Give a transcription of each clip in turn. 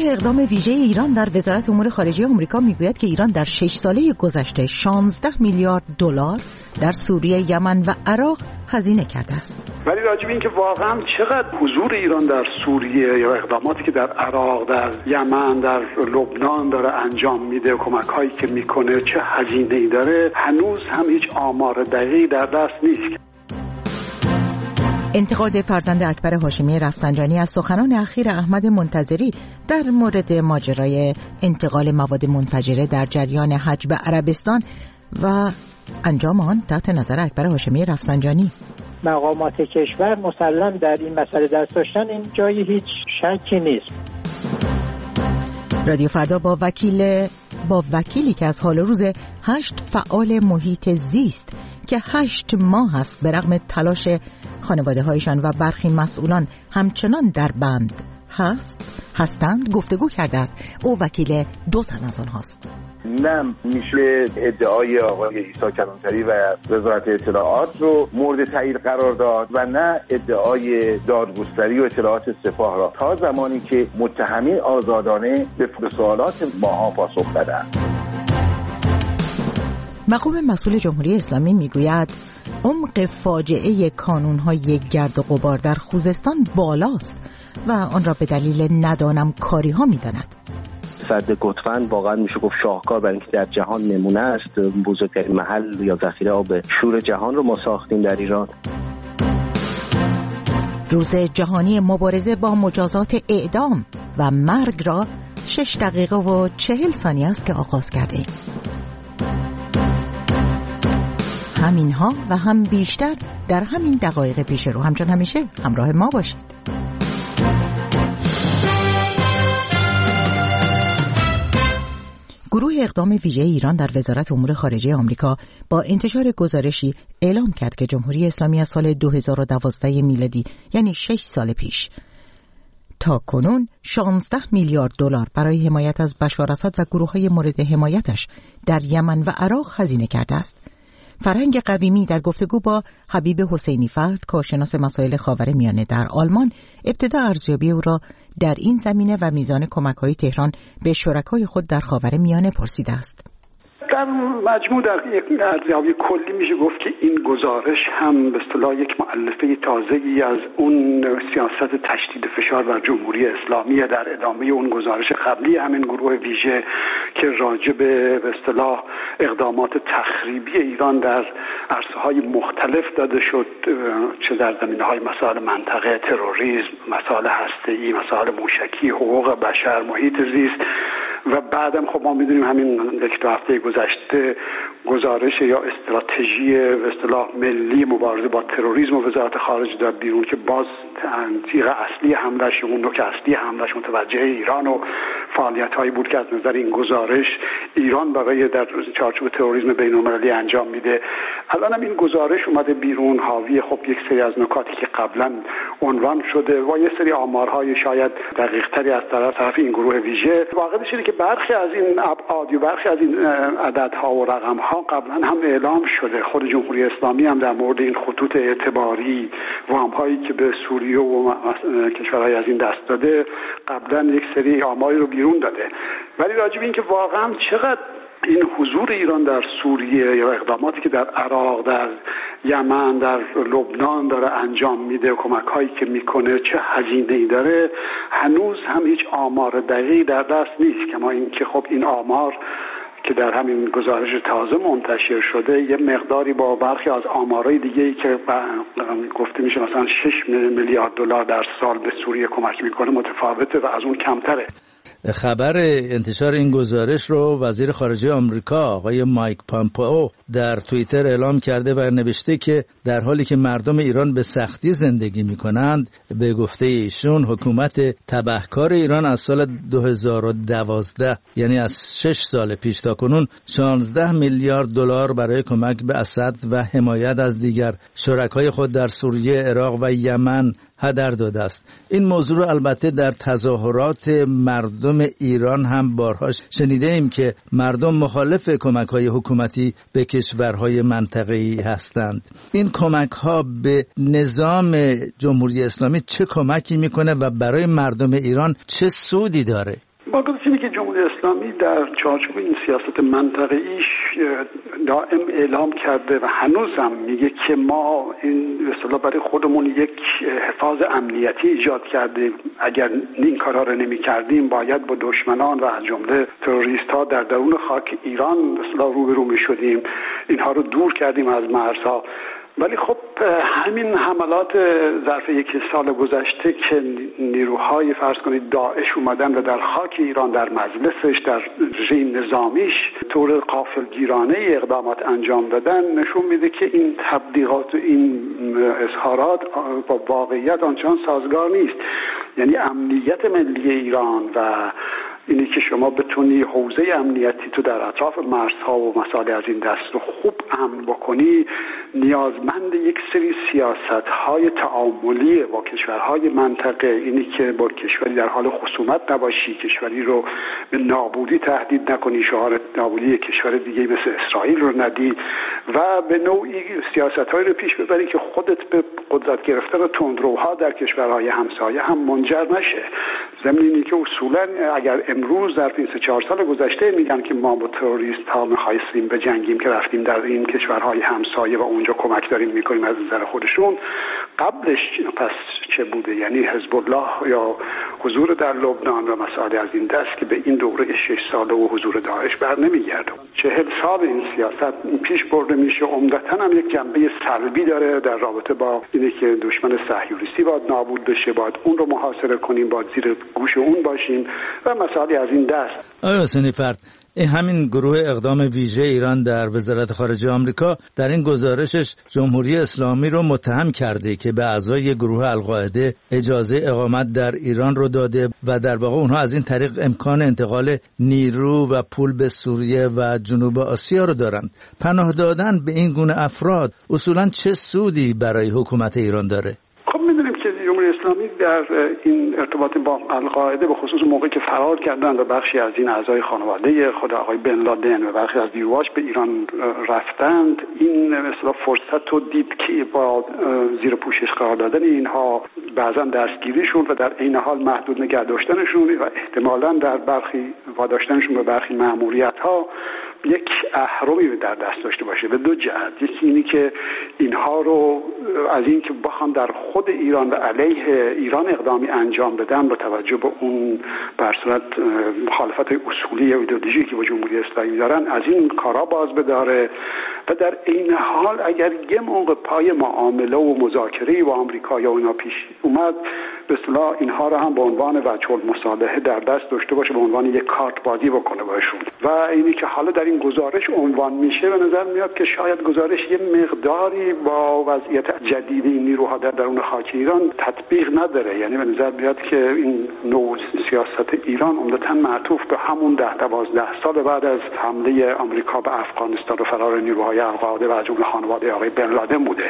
اقدام ویژه ایران در وزارت امور خارجه آمریکا میگوید که ایران در 6 ساله گذشته 16 میلیارد دلار در سوریه، یمن و عراق هزینه کرده است. ولی راجب این که واقعا چقدر حضور ایران در سوریه یا اقداماتی که در عراق، در یمن، در لبنان داره انجام میده، کمک‌هایی که میکنه چه هزینه‌ای داره، هنوز هم هیچ آمار دقیقی در دست نیست. انتقاد فرزند اکبر هاشمی رفسنجانی از سخنان اخیر احمد منتظری در مورد ماجرای انتقال مواد منفجره در جریان حج به عربستان و انجام آن تحت نظر اکبر هاشمی رفسنجانی. مقامات کشور مسلم در این مسئله دست داشتن، این جای هیچ شکی نیست. رادیو فردا با وکیلی که از حال روز 8 فعال محیط زیست که 8 ماه است به رغم تلاش خانواده هایشان و برخی مسئولان همچنان در بند هستند گفتگو کرده است. او وکیل 2 تن از آنهاست. نه میشه ادعای آقای عیسی کلانتری و وزارت اطلاعات رو مورد تایید قرار داد و نه ادعای دادگستری و اطلاعات سپاه را، تا زمانی که متهمین آزادانه به سوالات ماها پاسخ بدهند. مقام مسئول جمهوری اسلامی میگوید عمق فاجعه کانون‌های گرد و غبار در خوزستان بالاست و آن را به دلیل ندانم کاری ها می‌داند. سد گتفن واقعا میشه گفت شاهکار برای اینکه در جهان نمونه است. بزرگترین محل یا ذخیره آب شور جهان رو ما ساختیم در ایران. روز جهانی مبارزه با مجازات اعدام و مرگ را 6 دقیقه و 40 ثانیه است که آغاز کرده. همینها و هم بیشتر در همین دقایق پیش رو. همچون همیشه همراه ما باشید. گروه اقدام ویژه ایران در وزارت امور خارجه آمریکا با انتشار گزارشی اعلام کرد که جمهوری اسلامی از سال 2012 میلادی یعنی 6 سال پیش تا کنون 16 میلیارد دلار برای حمایت از بشار اسد و گروه‌های مورد حمایتش در یمن و عراق هزینه کرده است. فرهنگ قویمی در گفتگو با حبیب حسینی فرد، کارشناس مسائل خاورمیانه در آلمان، ابتدا ارزیابی او را در این زمینه و میزان کمک‌های تهران به شرکای خود در خاورمیانه پرسیده است. در مجموع در یک ارزیابی کلی میشه گفت که این گزارش هم به اصطلاح یک مؤلفه تازه‌ای از اون سیاست تشدید فشار بر جمهوری اسلامی در ادامه اون گزارش قبلی همین گروه ویژه که راجع به اصطلاح اقدامات تخریبی ایران در عرصه‌های مختلف داده شد، چه در زمینه‌های مسائل منطقه، تروریسم، مسائل هسته‌ای، مسائل موشکی، حقوق بشر، محیط زیست و بعدم خب ما می‌دونیم همین یک دو هفته گذشته گزارش یا استراتژی به اصطلاح ملی مبارزه با تروریسم و وزارت خارجه داد بیرون که باز تیغ اصلی حمله‌اش، اون نوک اصلی حمله‌اش متوجه ایران و فعالیت‌هایی بود که از نظر این گزارش ایران برای در چارچوب تروریسم بین‌المللی انجام میده. الان هم این گزارش اومده بیرون، حاوی خب یک سری از نکاتی که قبلا عنوان شده و یه سری آمارهای شاید دقیق‌تری از طرف این گروه ویژه. واقعیتش اینه که برخی از این ابعاد و برخی از این عددها و رقم‌ها قبلا هم اعلام شده. خود جمهوری اسلامی هم در مورد این خطوط اعتباری وام‌هایی که به سوریه و کشورهای از این دست داده قبلا یک سری آماری رو بیرون داده. ولی راجع به این که واقعا چقدر این حضور ایران در سوریه یا اقداماتی که در عراق، در یمن، در لبنان داره انجام میده، کمک‌هایی که میکنه چه هزینه‌ای داره، هنوز هم هیچ آمار دقیقی در دست نیست. کما اینکه خب این آمار که در همین گزارش تازه منتشر شده یه مقداری با برخی از آمارهای دیگه‌ای که گفته میشه مثلا 6 میلیارد دلار در سال به سوریه کمک میکنه متفاوته و از اون کمتره. خبر انتشار این گزارش رو وزیر خارجه آمریکا آقای مایک پامپئو در توییتر اعلام کرده و نوشته که در حالی که مردم ایران به سختی زندگی می‌کنند، به گفته ایشون حکومت تبهکار ایران از سال 2012 یعنی از 6 سال پیش تا کنون 16 میلیارد دلار برای کمک به اسد و حمایت از دیگر شرکای خود در سوریه، عراق و یمن هدر داده است. این موضوع رو البته در تظاهرات مردم ایران هم بارها شنیده ایم که مردم مخالف کمک‌های حکومتی به کشورهای منطقه‌ای هستند. این کمک‌ها به نظام جمهوری اسلامی چه کمکی میکنه و برای مردم ایران چه سودی داره؟ واقعیت اینه که جمهوری اسلامی در چارچوب این سیاست منطقه‌ایش دائم اعلام کرده و هنوز هم میگه که ما این به اصطلاح برای خودمون یک حفاظ امنیتی ایجاد کردیم. اگر این کارا رو نمی‌کردیم باید با دشمنان و از جمله تروریست‌ها در درون خاک ایران به اصطلاح روبرو می‌شدیم. اینها رو دور کردیم از مرزها. ولی خب همین حملات ظرف یک سال گذشته که نیروهای فرض کنید داعش اومدن و در خاک ایران در مجلسش در رژیم نظامیش طور غافلگیرانه اقدامات انجام دادن نشون میده که این تبلیغات و این اظهارات با واقعیت آنچنان سازگار نیست. یعنی امنیت ملی ایران و اینی که شما بتونی حوزه امنیتی تو در اطراف مرزها و مسائل از این دست رو خوب امن بکنی نیازمند یک سری سیاست‌های تعاملی با کشورهای منطقه، اینی که با کشوری در حال خصومت نباشی، کشوری رو به نابودی تهدید نکنی، شعار نابودی کشور دیگه مثل اسرائیل رو ندی و به نوعی سیاست‌هایی رو پیش ببری که خودت به قدرت گرفتن تندروها در کشورهای همسایه هم منجر نشه. ضمن اینی که اصولاً اگر امروز در این 3-4 سال گذشته میگن که ما با تروریست ها می‌خواستیم بجنگیم که رفتیم در این کشورهای همسایه و اونجا کمک داریم میکنیم از نظر خودشون، قبلش پس چه بوده؟ یعنی حزب الله یا حضور در لبنان و مسائل از این دست که به این دوره 6 ساله و حضور داعش بر نمیگرده. 40 سال این سیاست پیش برده میشه. عمدتاً هم یک جنبه سلبی داره در رابطه با اینه که دشمن صهیونیستی باید نابود بشه، باید اون رو محاصره کنیم، باید زیر گوش اون باشیم و مسائل از این دست. آقای حسینی فرد، همین گروه اقدام ویژه ایران در وزارت خارجه آمریکا در این گزارشش جمهوری اسلامی رو متهم کرده که به اعضای گروه القاعده اجازه اقامت در ایران رو داده و در واقع اونها از این طریق امکان انتقال نیرو و پول به سوریه و جنوب آسیا رو دارند. پناه دادن به این گونه افراد اصولاً چه سودی برای حکومت ایران داره؟ خب می‌دونیم که جمهوری اسلامی در این ارتباط با القاعده به خصوص موقعی که فرار کردند و بخشی از این اعضای خانواده خود آقای بن لادن و بخشی از نیروهاش به ایران رفتند، این مثلا فرصت رو دید که با زیر پوشش قرار دادن اینها بعضا دستگیریشون و در عین حال محدود نگه داشتنشون و احتمالاً در برخی واداشتنشون به برخی مأموریت‌ها یک اهرمی در دست داشته باشه به دو جهت. یکی اینی که اینها رو از این که بخوان در خود ایران و علیه ایران اقدامی انجام بدن با توجه به اون بر صورت مخالفت اصولی و ایدئولوژی که با جمهوری اسلامی دارن از این کارا باز بداره و در عین حال اگر یه موقع پای معامله و مذاکره با آمریکا یا اونا پیش اومد به اصطلاح اینها رو هم به عنوان وجه المصالحه در دست داشته باشه، به عنوان یک کارت بازی بکنه باشون. و اینی که حالا در این گزارش عنوان میشه به نظر میاد که شاید گزارش یه مقداری با وضعیت جدید این نیروها در درون خاک ایران تطبیق نداره. یعنی به نظر میاد که این نوع سیاست ایران عمدتاً معطوف به همون 10-12 سال بعد از حمله آمریکا به افغانستان و فرار نیروهای القاعده و از جمله خانواده آقای بن لادن بوده.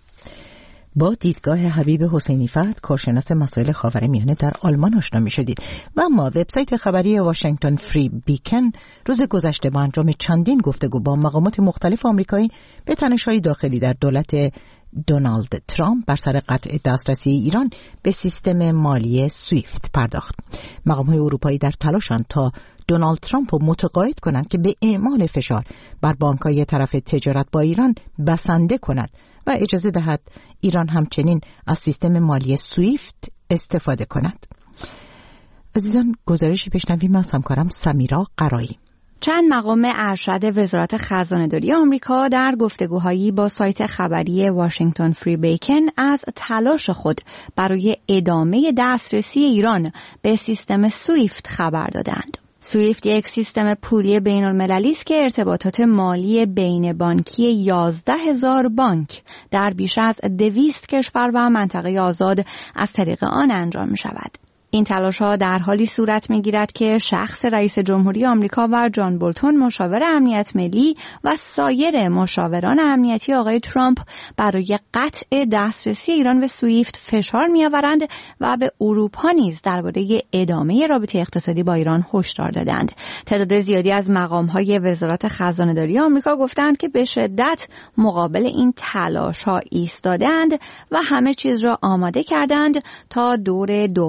با دیدگاه حبیب حسینی فرد، کارشناس مسائل خاورمیانه در آلمان آشنا می‌شدید. و اما وبسایت خبری واشنگتن فری بیکن روز گذشته با انجام چندین گفتگو با مقامات مختلف آمریکایی به تنش‌های داخلی در دولت دونالد ترامپ بر سر قطع دسترسی ایران به سیستم مالی سویفت پرداخت. مقام‌های اروپایی در تلاشند تا دونالد ترامپ رو متقاعد کنند که به اعمال فشار بر بانک‌های طرف تجارت با ایران بسنده کند و اجازه دهد ایران همچنین از سیستم مالی سویفت استفاده کند. عزیزان، گزارشی بشنویم از همکارم سمیرا قرایی. چند مقام ارشد وزارت خزانه‌داری آمریکا در گفتگوهایی با سایت خبری واشنگتن فری بیکن از تلاش خود برای ادامه دسترسی ایران به سیستم سویفت خبر دادند. سویفت یک سیستم پولی بین المللی است که ارتباطات مالی بین بانکی 11,000 بانک در بیش از 200 کشور و منطقه آزاد از طریق آن انجام می شود. این تلاش‌ها در حالی صورت می‌گیرد که شخص رئیس جمهوری آمریکا و جان بولتون مشاور امنیت ملی و سایر مشاوران امنیتی آقای ترامپ برای قطع دسترسی ایران به سویفت فشار می‌آورند و به اروپا نیز درباره ادامه رابطه اقتصادی با ایران هشدار دادند. تعداد زیادی از مقام‌های وزارت خزانه‌داری آمریکا گفتند که به شدت مقابل این تلاش‌ها ایستادند و همه چیز را آماده کردند تا دور دوم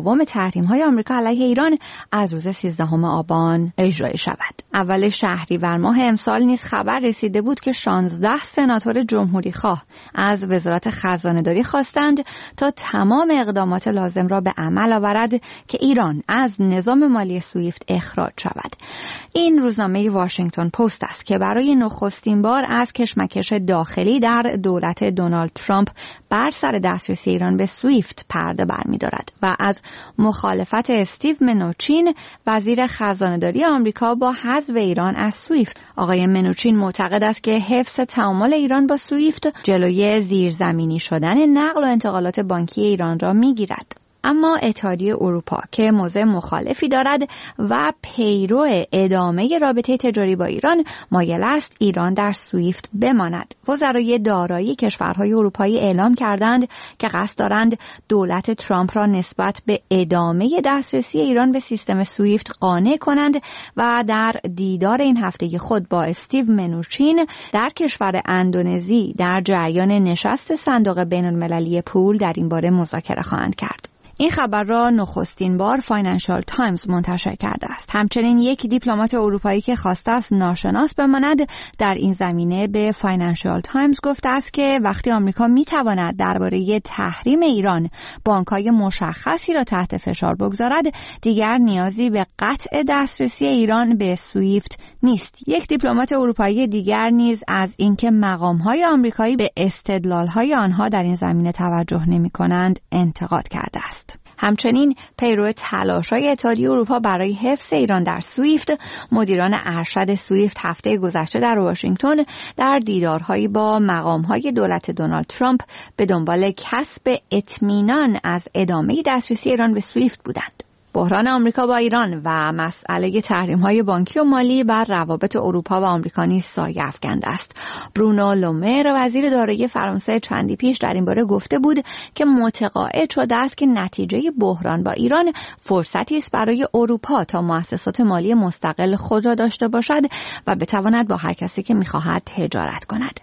تحریم‌های آمریکا علیه ایران از روز 13 آبان اجرا شود. اول شهریور ماه امسال نیز خبر رسیده بود که 16 سناتور جمهوری‌خواه از وزارت خزانه‌داری خواستند تا تمام اقدامات لازم را به عمل آورد که ایران از نظام مالی سویفت اخراج شود. این روزنامه واشنگتن پست است که برای نخستین بار از کشمکش داخلی در دولت دونالد ترامپ بر سر دسترسی ایران به سویفت پرده برمی‌دارد و از مخالفت استیو منوچین وزیر خزانه‌داری آمریکا با حذف ایران از سویفت. آقای منوچین معتقد است که حفظ تعامل ایران با سویفت جلوی زیرزمینی شدن نقل و انتقالات بانکی ایران را می‌گیرد. اما اتحادیه اروپا که موضع مخالفی دارد و پیرو ادامه رابطه تجاری با ایران، مایل است ایران در سویفت بماند. وزرای دارایی کشورهای اروپایی اعلام کردند که قصد دارند دولت ترامپ را نسبت به ادامه دسترسی ایران به سیستم سویفت قانع کنند و در دیدار این هفته خود با استیو منوچین در کشور اندونزی در جریان نشست صندوق بین‌المللی پول در این باره مذاکره خواهند کرد. این خبر را نخستین بار فاینانشال تایمز منتشر کرده است. همچنین یک دیپلمات اروپایی که خواسته است ناشناس بماند در این زمینه به فاینانشال تایمز گفته است که وقتی آمریکا میتواند درباره تحریم ایران بانک‌های مشخصی را تحت فشار بگذارد، دیگر نیازی به قطع دسترسی ایران به سویفت نیست. یک دیپلمات اروپایی دیگر نیز از اینکه مقام‌های آمریکایی به استدلال‌های آنها در این زمینه توجه نمی‌کنند انتقاد کرده است. همچنین پیرو تلاش‌های اتحادیه اروپا برای حفظ ایران در سویفت، مدیران ارشد سویفت هفته گذشته در واشنگتن در دیدارهایی با مقام‌های دولت دونالد ترامپ به دنبال کسب اطمینان از ادامه دسترسی ایران به سویفت بودند. بحران آمریکا با ایران و مسئله تحریم‌های بانکی و مالی بر روابط اروپا و آمریکا نیز سایه افکنده است. برونو لومر وزیر دارایی فرانسه چندی پیش در این باره گفته بود که متقاعد شده است که نتیجه بحران با ایران فرصتی است برای اروپا تا مؤسسات مالی مستقل خود را داشته باشد و بتواند با هر کسی که می‌خواهد تجارت کند.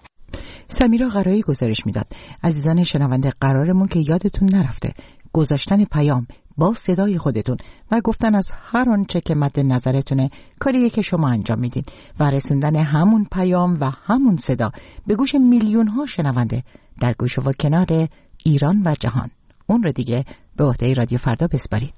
سمیرا قرایی گزارش میداد. عزیزان شنونده، قرارمون که یادتون نرفته گذاشتن پیام با صدای خودتون و گفتن از هر آنچه که مد نظرتونه کاریه که شما انجام میدین و رسوندن همون پیام و همون صدا به گوش میلیون ها شنونده در گوش و کنار ایران و جهان. اون رو دیگه به عهده رادیو فردا بسپارید.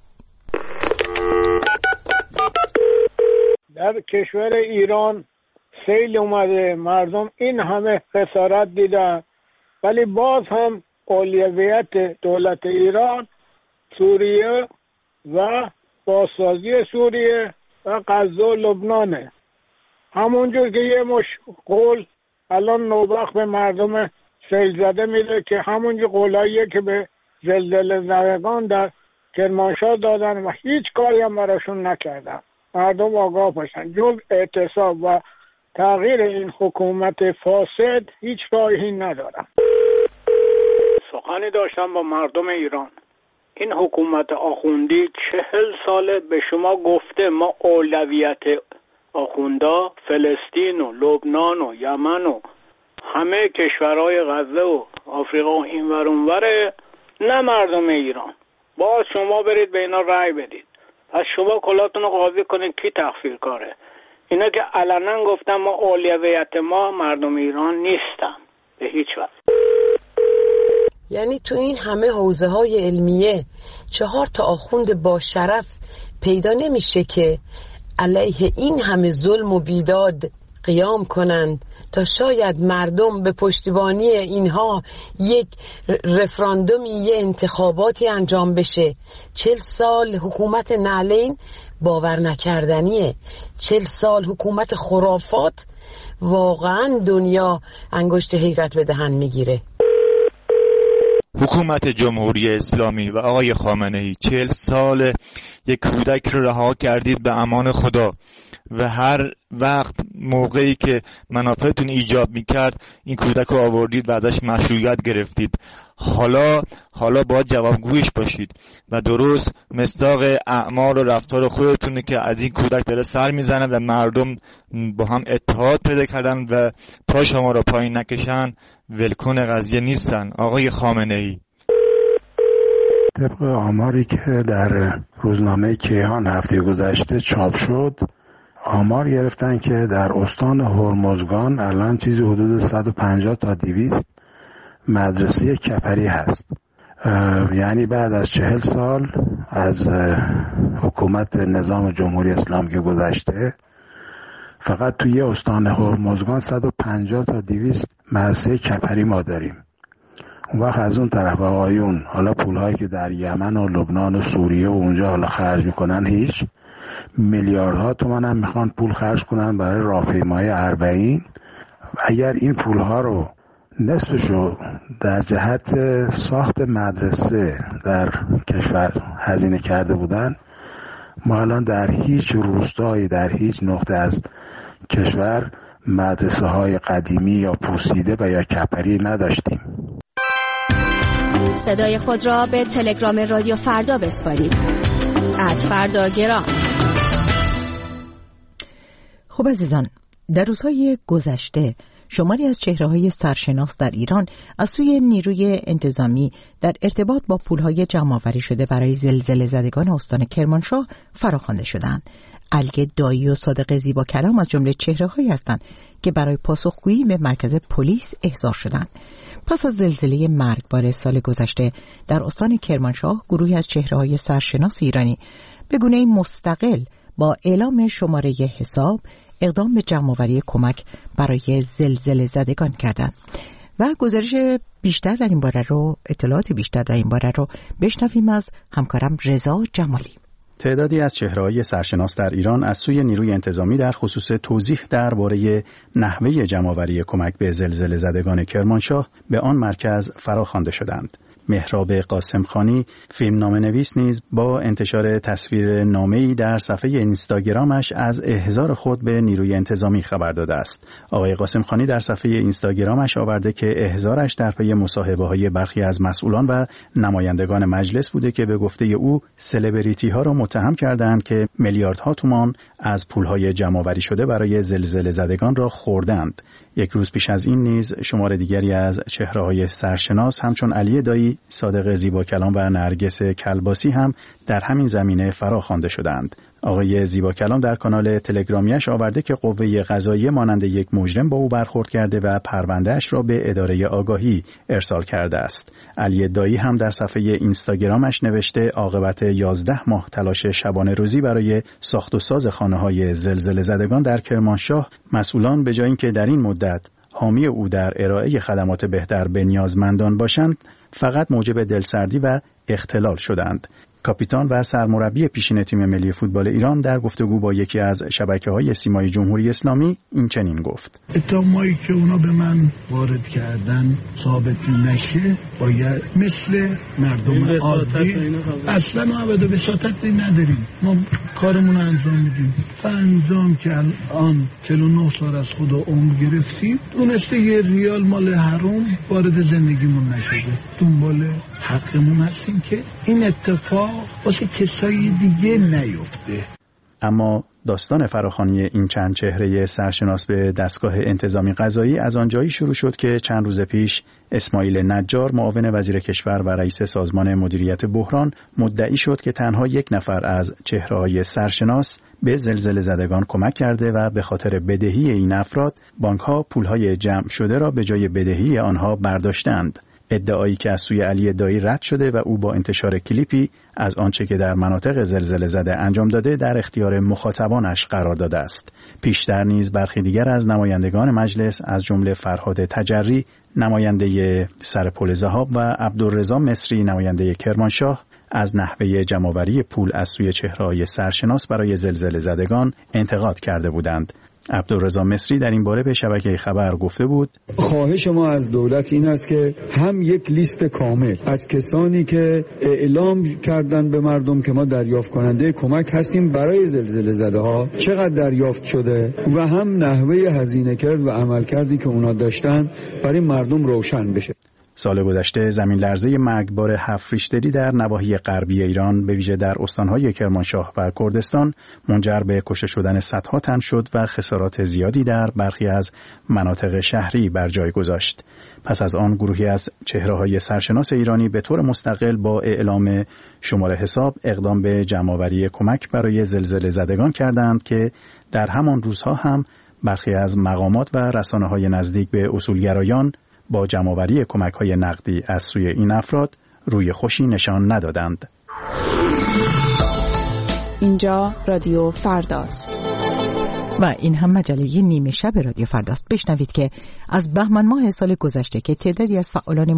در کشور ایران سیل اومده، مردم این همه خسارت دیدن، ولی باز هم اولویت دولت ایران سوریه و بازسازی سوریه و غزه و لبنانه. همونجور که یه مش قول الان نوبخت به مردم سیل زده میده که همونجور قولاییه که به زلزله زدگان در کرمانشاه دادن و هیچ کاری هم براشون نکردن. مردم آگاه باشن، جز اعتصاب و تغییر این حکومت فاسد هیچ راهی ندارن. سخنی داشتم با مردم ایران. این حکومت آخوندی 40 ساله به شما گفته ما اولویت آخوندا فلسطین و لبنان و یمن و همه کشورهای غزه و آفریقا و اینور اونوره، نه مردم ایران. باز شما برید به اینا رأی بدید. پس شما کلاتون رو قاضی کنید کی تقصیر کاره. اینا که علنا گفتن ما اولویت ما مردم ایران نیستن به هیچ وجه. یعنی تو این حوزه حوزه‌های علمیه 4 آخوند با شرف پیدا نمیشه که علیه این همه ظلم و بیداد قیام کنند تا شاید مردم به پشتیبانی اینها یک رفراندومی، یه انتخاباتی انجام بشه. 40 سال حکومت نعلین باور نکردنیه. 40 سال حکومت خرافات، واقعا دنیا انگشت حیرت به دهن میگیره. حکومت جمهوری اسلامی و آقای خامنه‌ای 40 سال یک کودک رو رها کردید به امان خدا و هر وقت موقعی که منافعتون ایجاب میکرد این کودک رو آوردید و ازش مشروعیت گرفتید. حالا باید جوابگویش باشید و درست مصداق اعمال و رفتار خودتونه که از این کودک داره سر میزنه و مردم با هم اتحاد پیدا کردن و تا شما رو پایین نکشن ولکن قضیه نیستن. آقای خامنه‌ای طبق آماری که در روزنامه کیهان هفته گذشته چاپ شد، آمار گرفتن که در استان هرمزگان الان چیزی حدود 150 تا 200 مدرسه کپری هست. یعنی بعد از 40 سال از حکومت نظام جمهوری اسلامی که گذشته، فقط توی استان هرمزگان 150 تا 200 مدرسه کپری ما داریم. اون وقت از اون طرف آقایون حالا پولهایی که در یمن و لبنان و سوریه و اونجا حالا خرج میکنن، هیچ میلیاردها تومان هم میخوان پول خرج کنن برای راهپیمایی اربعین. اگر این پولها رو نصفشو در جهت ساخت مدرسه در کشور هزینه کرده بودن، ما الان در هیچ روستایی در هیچ نقطه از کشور مدرسه های قدیمی یا پوسیده و یا کپری نداشتیم. صدای خود را به تلگرام رادیو فردا بسپارید. @فرداگرام. خب عزیزان، در روزهای گذشته شماری از چهره‌های سرشناس در ایران از سوی نیروی انتظامی در ارتباط با پولهای جمع‌آوری شده برای زلزله زدگان استان کرمانشاه فراخوانده شدند. علی دایی و صادق زیباکلام از جمله چهره‌هایی هستند که برای پاسخگویی به مرکز پلیس احضار شدند. پس از زلزله مرگبار سال گذشته در استان کرمانشاه، گروهی از چهره‌های سرشناس ایرانی به گونه‌ای مستقل با اعلام شماره حساب اقدام به جمع‌آوری کمک برای زلزله زدگان کردند و گزارش بیشتر در این باره رو، اطلاعات بیشتر در این باره رو بشنویم از همکارم رضا جمالی. تعدادی از چهره‌های سرشناس در ایران از سوی نیروی انتظامی در خصوص توضیح درباره نحوه جمع‌آوری کمک به زلزله زدگان کرمانشاه به آن مرکز فراخوانده شدند. مهراب قاسمخانی، فیلمنامه‌نویس، نیز با انتشار تصویر نامه‌ای در صفحه اینستاگرامش از احضار خود به نیروی انتظامی خبر داده است. آقای قاسمخانی در صفحه اینستاگرامش آورده که احضارش در پی مصاحبه‌های برخی از مسئولان و نمایندگان مجلس بوده که به گفته او سلبریتی‌ها را متهم کردند که میلیاردها تومان از پول‌های جمع‌آوری شده برای زلزله زدگان را خوردند. یک روز پیش از این نیز شمار دیگری از چهره‌های سرشناس همچون علی دایی، صادق زیباکلام و نرگس کلباسی هم در همین زمینه فراخوانده شدند. آقای زیباکلام در کانال تلگرامیش آورده که قوه قضاییه مانند یک مجرم با او برخورد کرده و پروندهش را به اداره آگاهی ارسال کرده است. علی دایی هم در صفحه اینستاگرامش نوشته عاقبت 11 ماه تلاش شبانه روزی برای ساخت و ساز خانه‌های زلزله زدگان در کرمانشاه، مسئولان به جای اینکه در این مدت حامی او در ارائه خدمات بهتر به نیازمندان باشند، فقط موجب دلسردی و اختلال شدند. کاپیتان و سرمربی پیشین تیم ملی فوتبال ایران در گفتگو با یکی از شبکه‌های سیمای جمهوری اسلامی این چنین گفت: اتهامایی که اونا به من وارد کردن ثابت نشه، باید مثل مردم عادی اصلا ما ابدا وساطت نداریم، ما کارمون رو انجام میدیم. انجام که الان 49 سال از خدا عمر گرفتیم، دونسته یه ریال مال حرام وارد زندگیمون نشده، دنبال حقمون هستیم که این اتفاق واسه کسایی دیگه نیفته. اما داستان فراخوانی این چند چهره سرشناس به دستگاه انتظامی قضایی از آنجایی شروع شد که چند روز پیش اسماعیل نجار، معاون وزیر کشور و رئیس سازمان مدیریت بحران، مدعی شد که تنها یک نفر از چهره‌های سرشناس به زلزله زدگان کمک کرده و به خاطر بدهی این افراد بانک‌ها پول‌های جمع شده را به جای بدهی آنها برداشتند. ادعایی که از سوی علی دایی رد شده و او با انتشار کلیپی از آنچه که در مناطق زلزله زده انجام داده در اختیار مخاطبانش قرار داده است. پیشتر نیز برخی دیگر از نمایندگان مجلس از جمله فرهاد تجری، نماینده سرپل ذهاب و عبدالرضا مصری، نماینده کرمانشاه، از نحوه جمع‌آوری پول از سوی چهره‌های سرشناس برای زلزله زدگان انتقاد کرده بودند. عبدالرضا مصری در این باره به شبکه خبر گفته بود: خواهش ما از دولت این است که هم یک لیست کامل از کسانی که اعلام کردن به مردم که ما دریافت کننده کمک هستیم برای زلزله زده ها چقدر دریافت شده و هم نحوه هزینه کرد و عمل کردی که اونا داشتن برای مردم روشن بشه. سال گذشته زمین لرزه مرگبار 7 ریشتری در نواحی غربی ایران به ویژه در استانهای کرمانشاه و کردستان منجر به کشته شدن صدها تن شد و خسارات زیادی در برخی از مناطق شهری بر جای گذاشت. پس از آن گروهی از چهره‌های سرشناس ایرانی به طور مستقل با اعلام شماره حساب اقدام به جمع‌آوری کمک برای زلزله زدگان کردند که در همان روزها هم برخی از مقامات و رسانه‌های نزدیک به اصولگرایان با جمع‌آوری کمک‌های نقدی از سوی این افراد روی خوشی نشان ندادند. اینجا رادیو فرداست. و این هم مجله نیمه شب رادیو فرداست. بشنوید که از بهمن ماه سال گذشته که تعدادی از فعالان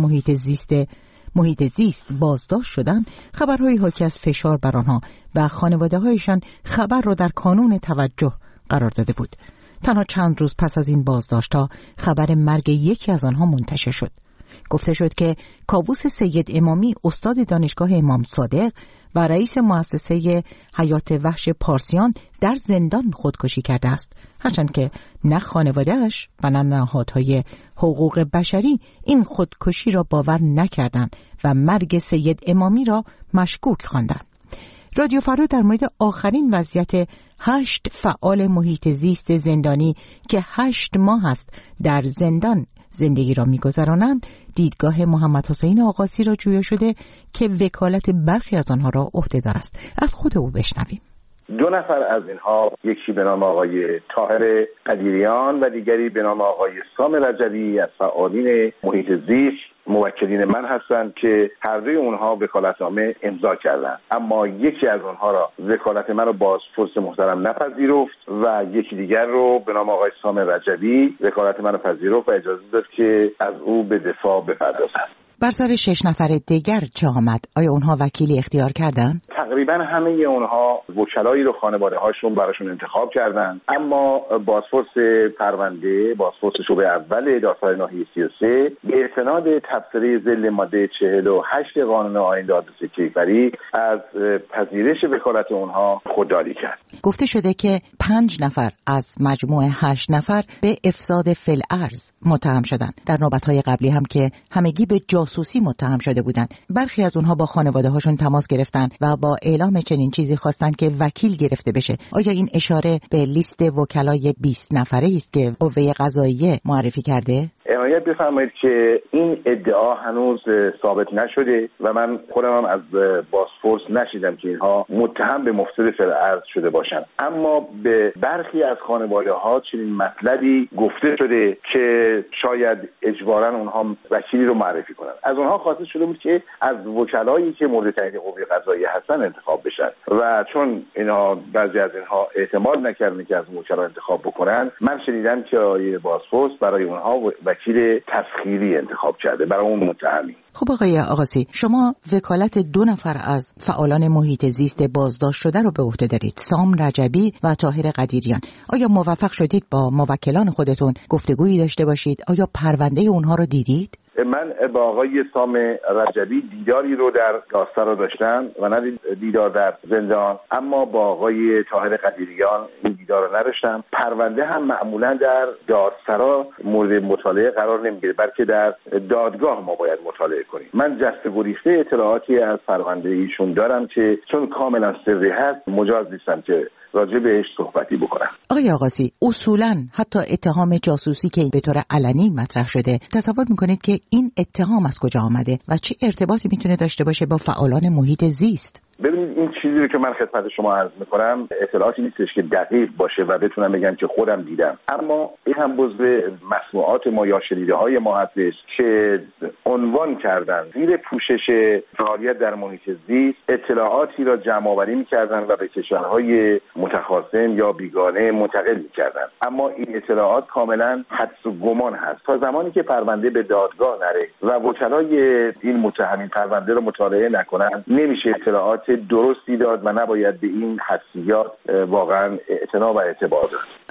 محیط زیست بازداشت شدند، خبرهای حاکی از فشار بر آنها و خانواده‌هایشان خبر را در کانون توجه قرار داده بود. تنها چند روز پس از این بازداشت‌ها خبر مرگ یکی از آنها منتشر شد. گفته شد که کاووس سید امامی، استاد دانشگاه امام صادق و رئیس مؤسسه حیات وحش پارسیان، در زندان خودکشی کرده است، هرچند که نه خانواده‌اش و نه نهادهای حقوق بشری این خودکشی را باور نکردند و مرگ سید امامی را مشکوک خواندند. رادیو فردا در مورد آخرین وضعیت 8 فعال محیط زیست زندانی که 8 ماه است در زندان زندگی را می‌گذرانند، دیدگاه محمد حسین آغاسی را جویا شده که وکالت برخی از آنها را عهده‌دار است. از خود او بشنویم. 2 نفر از اینها، یکی به نام آقای طاهر قدیریان و دیگری به نام آقای سام رجبی از فعالین محیط زیست موکلین من هستند که هر دوی اونها وکالتنامه امضا کردند، اما یکی از اونها را وکالت من رو بازپرس محترم نپذیرفت و یکی دیگر رو به نام آقای سام رجبی وکالت من رو پذیرفت و اجازه داد که از او به دفاع بپردازم. بر سر 6 نفر دیگر چه آمد؟ آیا اونها وکیلی اختیار کردن؟ تقریبا همه اونها وکلایی رو خانواده هاشون براشون انتخاب کردن، اما بازپرس پرونده، بازپرس شعبه اول دادسرای ناحیه 33 به استناد تبصره ذیل ماده 48 قانون آیین دادرسی کیفری از پذیرش وکالت اونها خودداری کرد. گفته شده که 5 نفر از مجموع 8 نفر به افساد فی‌الارض متهم شدند. در نوبت‌های قبلی هم که همگی به جاسوسی متهم شده بودند. برخی از اونها با خانواده هاشون تماس گرفتن و با اعلام چنین چیزی خواستن که وکیل گرفته بشه. آیا این اشاره به لیست وکلای 20 نفره است که قوه قضاییه معرفی کرده؟ عنایت بفرمایید که این ادعا هنوز ثابت نشده و من خودم هم از بازپرس نشیدم که اینها متهم به مفسد فی‌الارض شده باشند، اما به برخی از خانواده ها چنین مطلبی گفته شده که شاید اجباراً اونها وکیلی رو معرفی کنند. از اونها خواسته شده بود که از وکلایی که مورد تایید قوه قضاییه هستن انتخاب بشن و چون اینا بعضی از اینها اعتماد نکردن که از وکلا انتخاب بکنن، من شنیدم که آقای بازپرس برای اونها وکیل تسخیری انتخاب کرده برای اون متهمی. خب آقای آغاسی، شما وکالت 2 نفر از فعالان محیط زیست بازداشت شده رو به عهده دارید، سام رجبی و طاهر قدیریان. آیا موفق شدید با موکلان خودتون گفتگویی داشته باشید؟ آیا پرونده اونها رو دیدید؟ من با آقای سام رجبی دیداری رو در دادسرا داشتم و نه دیدار در زندان، اما با آقای طاهر قدیریان این دیدار رو نداشتم. پرونده هم معمولا در دادسرا مورد مطالعه قرار نمیگیره، بلکه در دادگاه ما باید مطالعه کنیم. من جست گریخته اطلاعاتی از پرونده ایشون دارم که چون کاملا سری هست مجاز نیستم که راجع بهش صحبتی بکنم. آقای آغاسی، اصولاً حتی اتهام جاسوسی که به طور علنی مطرح شده، تصور میکنید که این اتهام از کجا آمده و چه ارتباطی میتونه داشته باشه با فعالان محیط زیست؟ ببینید، این چیزی رو که من خدمت شما عرض میکنم اطلاعاتی نیستش که دقیق باشه و بتونم بگم که خودم دیدم، اما این هم جزو مسموعات ما یا شنیده‌های ما هستش که عنوان کردن زیر پوشش فعالیت در محیط زیست اطلاعاتی را جمع آوری میکردن و به کشورهای متخاصم یا بیگانه منتقل میکردن، اما این اطلاعات کاملا حدس و گمان هست تا زمانی که پرونده به دادگاه نره و وکلای این متهمین پرونده رو مطالعه نکنن نمیشه اطلاعات درستی داد و نباید به این حدسیات واقعا اعتنا و اعتبار داد.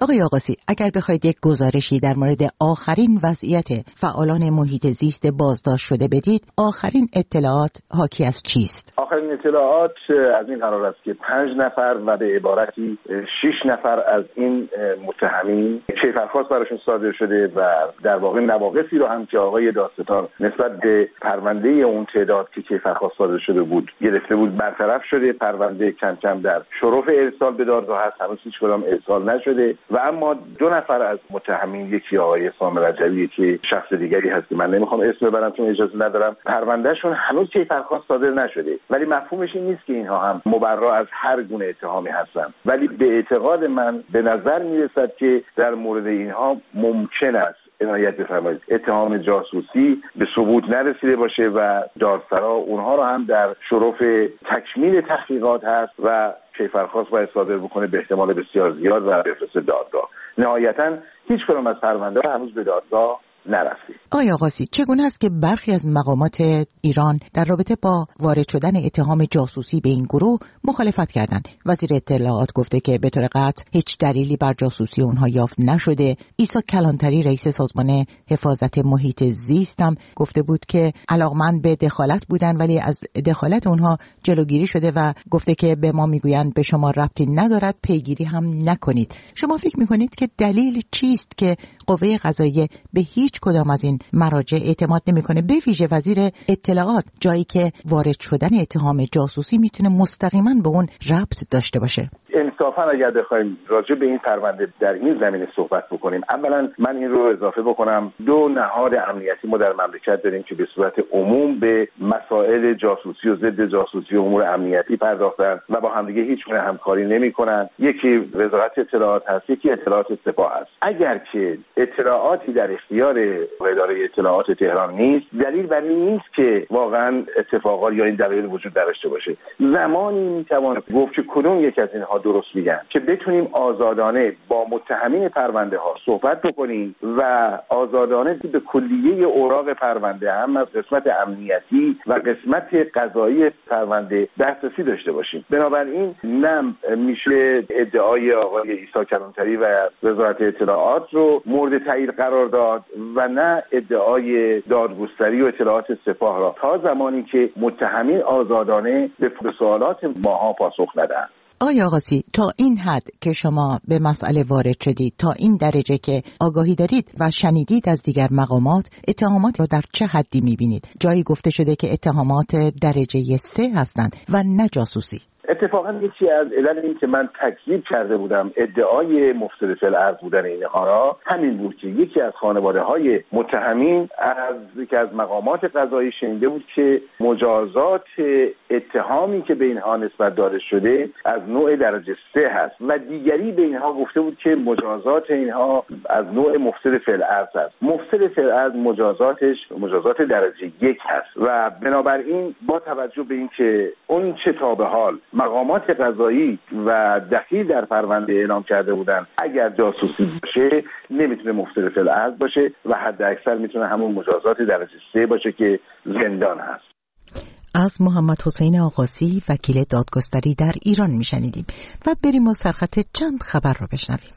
آقای آقاسی، اگر بخواید یک گزارشی در مورد آخرین وضعیت فعالان محیط زیست بازداشت شده بدید، آخرین اطلاعات حاکی از چیست؟ آخرین اطلاعات از این قرار است که 5 نفر و به عبارتی 6 نفر از این متهمین کیفرخواست براشون صادر شده و در واقع نواقصی رو هم که آقای دادستان نسبت به پرونده اون تعداد که کیفرخواست صادر شده بود گرفته بود برطرف شده. پرونده کم کم در شرف ارسال به دادگاه هست، هنوز هیچ کدام ارسال نشده و اما 2 نفر از متهمین، یکی آقای سام رجبی که شخص دیگری هست که من نمیخوام اسم ببرم چون اجازه ندارم، پروندهشون هنوز کیفرخواست صادر نشده، ولی مفهومش این نیست که اینها هم مبرا از هر گونه اتهامی هستند. ولی به اعتقاد من به نظر میرسد که در مورد اینها ممکن است عنایت بفرمایید اتهام جاسوسی به ثبوت نرسیده باشه و دادسرا اونها رو هم در شرف تکمیل تحقیقات هست و کیفرخواست باید صادر بکنه به احتمال بسیار زیاد و بفرسته دادگاه. نهایتاً هیچ کدام از پرونده هنوز به دادگاه نرسید. آقای آقاسی، چگونه است که برخی از مقامات ایران در رابطه با وارد شدن اتهام جاسوسی به این گروه مخالفت کردند؟ وزیر اطلاعات گفته که به طور قطع هیچ دلیلی بر جاسوسی اونها یافت نشده. عیسی کلانتری رئیس سازمان حفاظت محیط زیست هم گفته بود که علاقمند به دخالت بودن ولی از دخالت اونها جلوگیری شده و گفته که به ما میگویند به شما ربطی ندارد، پیگیری هم نکنید. شما فکر میکنید که دلیل چیست که قوه قضاییه به هیچ کدام از این مراجع اعتماد نمیکنه، به ویژه وزیر اطلاعات، جایی که وارد شدن اتهام جاسوسی میتونه مستقیما به اون ربط داشته باشه؟ انصافا اگر بخوایم راجع به این پرونده در این زمینه صحبت بکنیم، اولا من این رو اضافه بکنم 2 نهاد امنیتی ما در مملکت داریم که به صورت عموم به مسائل جاسوسی و ضد جاسوسی و امور امنیتی پرداختن و با همدیگه هیچ گونه همکاری نمی‌کنن. یکی وزارت اطلاعات هست، یکی اطلاعات سپاه هست. اگر که اطلاعاتی در اختیار اداره اطلاعات تهران نیست، دلیل بر این نیست که واقعا اتفاقات یا این دلایل وجود داشته باشه. زمانی میتوان گفت که کدوم یک از اینها درست میگن که بتونیم آزادانه با متهمین پرونده ها صحبت بکنیم و آزادانه به کلیه اوراق پرونده هم از قسمت امنیتی و قسمت قضایی پرونده دسترسی داشته باشیم. بنابراین نه میشه ادعای آقای عیسی کلانتری و وزارت اطلاعات رو مورد تایید قرار داد و نه ادعای دادگستری و اطلاعات سپاه را تا زمانی که متهمین آزادانه به سوالات ماها پاسخ ندهند. آقای آقاسی، تا این حد که شما به مسئله وارد شدید، تا این درجه که آگاهی دارید و شنیدید از دیگر مقامات، اتهامات را در چه حدی می‌بینید؟ جایی گفته شده که اتهامات درجه 3 هستند و نه جاسوسی. اتفاقا یکی از علل این که من تکذیب کرده بودم ادعای مفسد فی الارض بودن اینها را همین بود که یکی از خانواده‌های متهمین از یکی از مقامات قضایی شنیده بود که مجازات اتهامی که به اینها نسبت داده شده از نوع درجه 3 هست و دیگری به اینها گفته بود که مجازات اینها از نوع مفسد فی الارض است. مفسد فی الارض مجازاتش مجازات درجه 1 هست و بنابراین با توجه به اینکه اون چه تا به حال مقامات قضایی و دخیل در پرونده اعلام کرده بودن اگر جاسوسی باشه نمیتونه مفسد فی الارض باشه و حد اکثر میتونه همون مجازات درجه 3 باشه که زندان هست. از محمد حسین آقاسی وکیل دادگستری در ایران میشنیدیم و بریم و سرخط چند خبر رو بشنویم.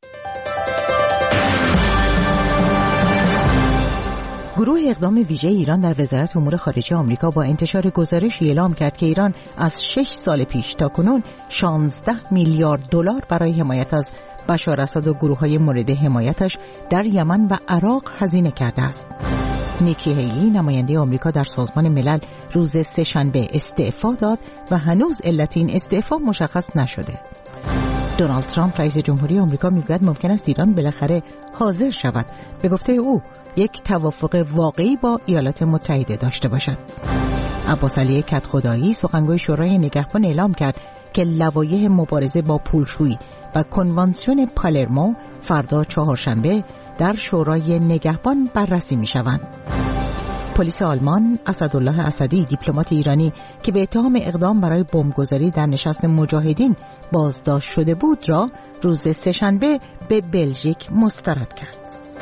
گروه اقدام ویژه ایران در وزارت امور خارجه آمریکا با انتشار گزارشی اعلام کرد که ایران از 6 سال پیش تا کنون 16 میلیارد دلار برای حمایت از بشار اسد و گروه‌های مورد حمایتش در یمن و عراق هزینه کرده است. نیکی هیلی نماینده آمریکا در سازمان ملل روز سه‌شنبه استعفا داد و هنوز علت این استعفا مشخص نشده. دونالد ترامپ رئیس جمهوری آمریکا میگوید ممکن است ایران بالاخره حاضر شود به گفته او یک توافق واقعی با ایالات متحده داشته باشد. عباس علی کدخدایی سخنگوی شورای نگهبان اعلام کرد که لوایح مبارزه با پولشویی و کنوانسیون پالرمو فردا چهارشنبه در شورای نگهبان بررسی می‌شوند. پلیس آلمان اسدالله اسدی دیپلمات ایرانی که به اتهام اقدام برای بمبگذاری در نشست مجاهدین بازداشت شده بود را روز سه‌شنبه به بلژیک مسترد کرد.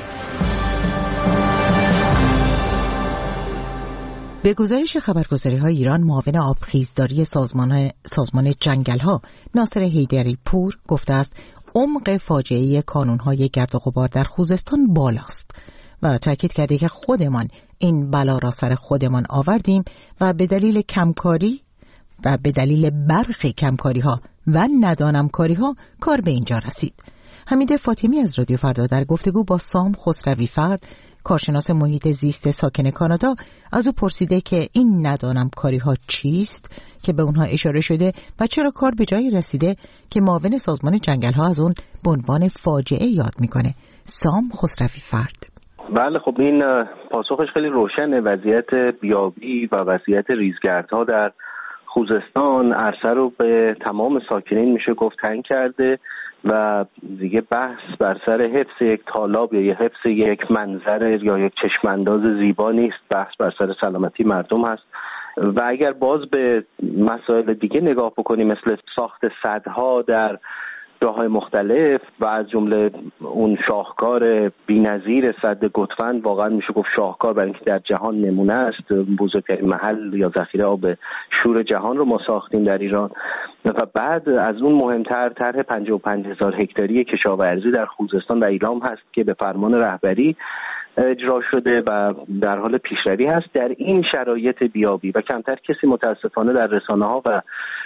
به گزارش خبرگزاری‌های ایران، معاون آبخیزداری سازمان جنگل‌ها ناصر حیدری پور گفته است عمق فاجعه کانون‌های گرد و غبار در خوزستان بالاست و تاکید کرده که خودمان این بلا را سر خودمان آوردیم و به دلیل کمکاری و به دلیل برخی کمکاری‌ها و ندانمکاری‌ها کار به اینجا رسید. حمید فاطمی از رادیو فردا در گفتگو با سام خسروی فرد، کارشناس محیط زیست ساکن کانادا، از او پرسیده که این ندانمکاری‌ها چیست که به اونها اشاره شده و چرا کار به جایی رسیده که معاون سازمان جنگل‌ها از اون به عنوان فاجعه یاد میکنه. سام خسروی فرد: بله، خب این پاسخش خیلی روشنه. وضعیت بیابی و وضعیت ریزگردها در خوزستان عرصه رو به تمام ساکنین میشه گفت تنگ کرده و دیگه بحث بر سر حفظ یک تالاب یا حفظ یک منظر یا یک چشمانداز زیبا نیست، بحث بر سر سلامتی مردم هست. و اگر باز به مسائل دیگه نگاه بکنیم مثل ساخت سدها در جاهای مختلف و از جمله اون شاهکار بی‌نظیر سد گوتفند، واقعا میشه گفت شاهکار برای اینکه در جهان نمونه است، بزرگترین محل یا ذخیره آب شور جهان رو ما ساختیم در ایران. و بعد از اون مهمتر طرح 55,000 هکتاری کشاورزی در خوزستان و ایلام هست که به فرمان رهبری اجرا شده و در حال پیشروی هست. در این شرایط بیابی و کمتر کسی متاسفانه در رسانه‌ها و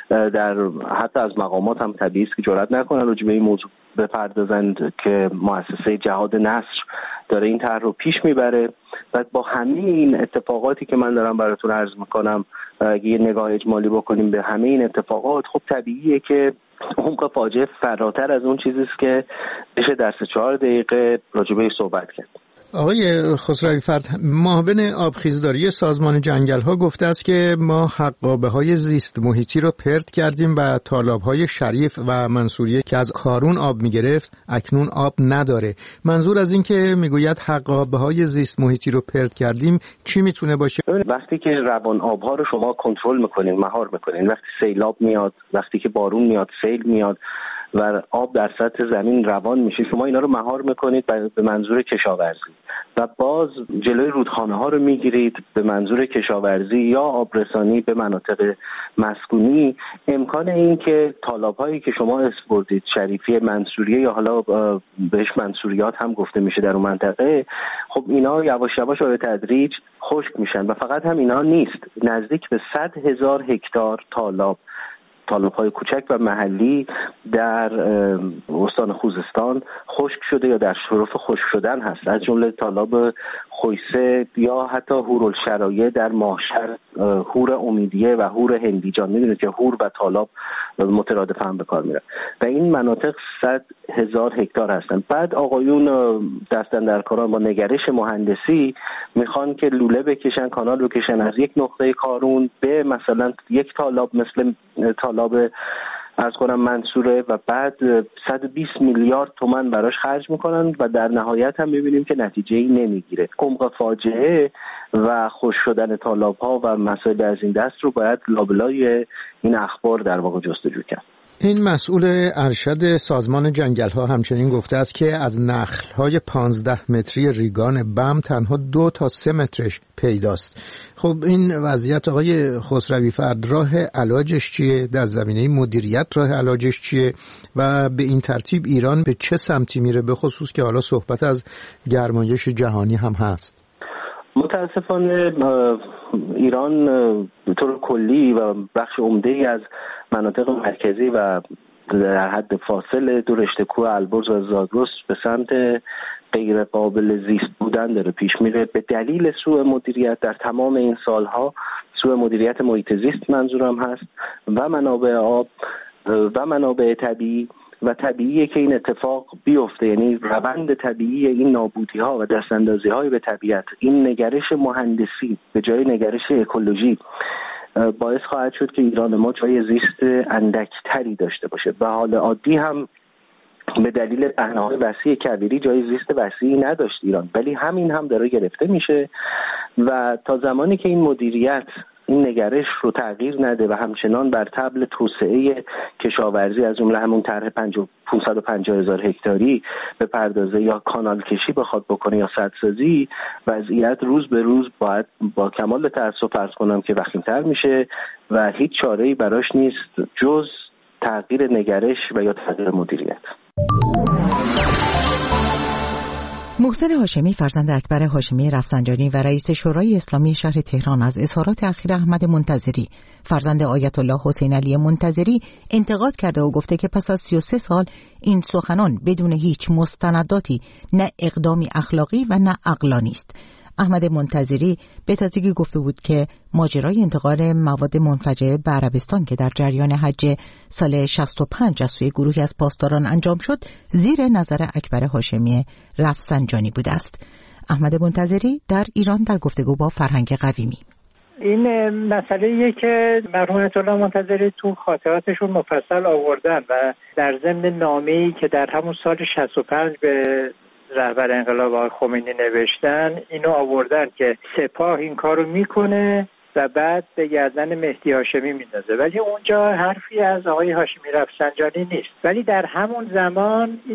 در حتی از مقامات هم طبیعی است که جرئت نکنن راجع به این موضوع بپردازند که مؤسسه جهاد نصر داره این طرح رو پیش میبره. و با همه این اتفاقاتی که من دارم براتون عرض میکنم، اگه یه نگاه اجمالی بکنیم به همه این اتفاقات، خب طبیعیه که عمق فاجعه فراتر از اون چیزی است که بشه در 3-4 دقیقه راجع به صحبت کرد. آقای خسروی فرد، معاون آبخیزداری سازمان جنگل‌ها گفته است که ما حقابه‌های زیست محیطی رو پرت کردیم و تالاب‌های شریف و منصوریه که از کارون آب می‌گرفت اکنون آب نداره. منظور از این که میگوید حقابه‌های زیست محیطی رو پرت کردیم چی میتونه باشه؟ وقتی که روان آب‌ها رو شما کنترل می‌کنین، مهار می‌کنین، وقتی سیلاب میاد، وقتی که بارون میاد، سیل میاد و آب در سطح زمین روان میشه، شما اینا رو مهار میکنید به منظور کشاورزی و باز جلوی رودخانه ها رو میگیرید به منظور کشاورزی یا آبرسانی به مناطق مسکونی. امکان این که تالاب هایی که شما اسپردید، شریفی، منصوریه یا حالا بهش منصوریات هم گفته میشه در اون منطقه، خب اینا یواش یواش به تدریج خشک میشن و فقط هم اینا نیست، نزدیک به 100,000 هکتار تالاب‌های کوچک و محلی در استان خوزستان خشک شده یا در شرف خشک شدن هست، از جمله تالاب خویسه یا حتی هورالشرایع در ماهشهر، هور امیدیه و هور هندیجان. می‌دونید که هور و تالاب مترادف هم به کار میرن و این مناطق 100,000 هکتار هستن. بعد آقایون دست‌اندرکاران با نگرش مهندسی میخوان که لوله بکشن، کانال بکشن از یک نقطه کارون به مثلا یک تالاب مثل تالاب از کنم منصوره و بعد 120 میلیارد تومان براش خرج میکنن و در نهایت هم میبینیم که نتیجه‌ای نمیگیره. عمق فاجعه و خشک شدن تالاب‌ها و مسائل از این دست رو باید لابلای این اخبار در واقع جستجو کرد. این مسئول ارشد سازمان جنگل‌ها همچنین گفته است که از نخل‌های 15 متری ریگان بم تنها 2 تا 3 مترش پیداست. خب این وضعیت آقای خسروی فرد، راه علاجش چیه؟ در زمینه مدیریت راه علاجش چیه؟ و به این ترتیب ایران به چه سمتی میره، به خصوص که حالا صحبت از گرمایش جهانی هم هست؟ متاسفانه ایران به طور کلی و بخش عمده‌ای از مناطق مرکزی و در حد فاصل دو رشته کوه البرز و زاگرس به سمت غیر قابل زیست بودن داره پیش میره به دلیل سوء مدیریت در تمام این سالها. سوء مدیریت محیط زیست منظورم هست و منابع آب و منابع طبیعی و طبیعیه که این اتفاق بیفته، یعنی روند طبیعی این نابودی ها و دستاندازی های به طبیعت، این نگرش مهندسی به جای نگرش اکولوژی باعث خواهد شد که ایران ما جای زیست اندکتری داشته باشه و حال عادی هم به دلیل پهنه‌های وسیع کویری جای زیست وسیعی نداشت ایران، ولی همین هم داره گرفته میشه و تا زمانی که این مدیریت این نگرش رو تغییر نده و همچنان بر طبل توسعه کشاورزی از جمله همون طرح 550,000 هکتاری به پردازه یا کانال کشی بخواد بکنه یا سدسازی، وضعیت روز به روز باید با کمال تأسف عرض کنم که وخیم‌تر میشه و هیچ چاره‌ای براش نیست جز تغییر نگرش و یا تغییر مدیریت. محسن هاشمی فرزند اکبر هاشمی رفسنجانی و رئیس شورای اسلامی شهر تهران از اظهارات اخیر احمد منتظری فرزند آیت الله حسین علی منتظری انتقاد کرده و گفته که پس از 33 سال این سخنان بدون هیچ مستنداتی نه اقدامی اخلاقی و نه عقلانی است. احمد منتظری به تازگی گفته بود که ماجرای انتقال مواد منفجره به عربستان که در جریان حج سال 65 از سوی گروهی از پاسداران انجام شد زیر نظر اکبر هاشمی رفسنجانی بوده است. احمد منتظری در ایران در گفتگو با فرهنگ قویمی: این مسئله‌ایه که مرحوم آیت الله منتظری تو خاطراتشون مفصل آوردن و در ضمن نامه‌ای که در همون سال 65 به رهبر انقلاب آقای خمینی نوشتن اینو آوردن که سپاه این کارو میکنه و بعد به گردن مهدی هاشمی میندازه، ولی اونجا حرفی از آقای هاشمی رفسنجانی نیست. ولی در همون زمان این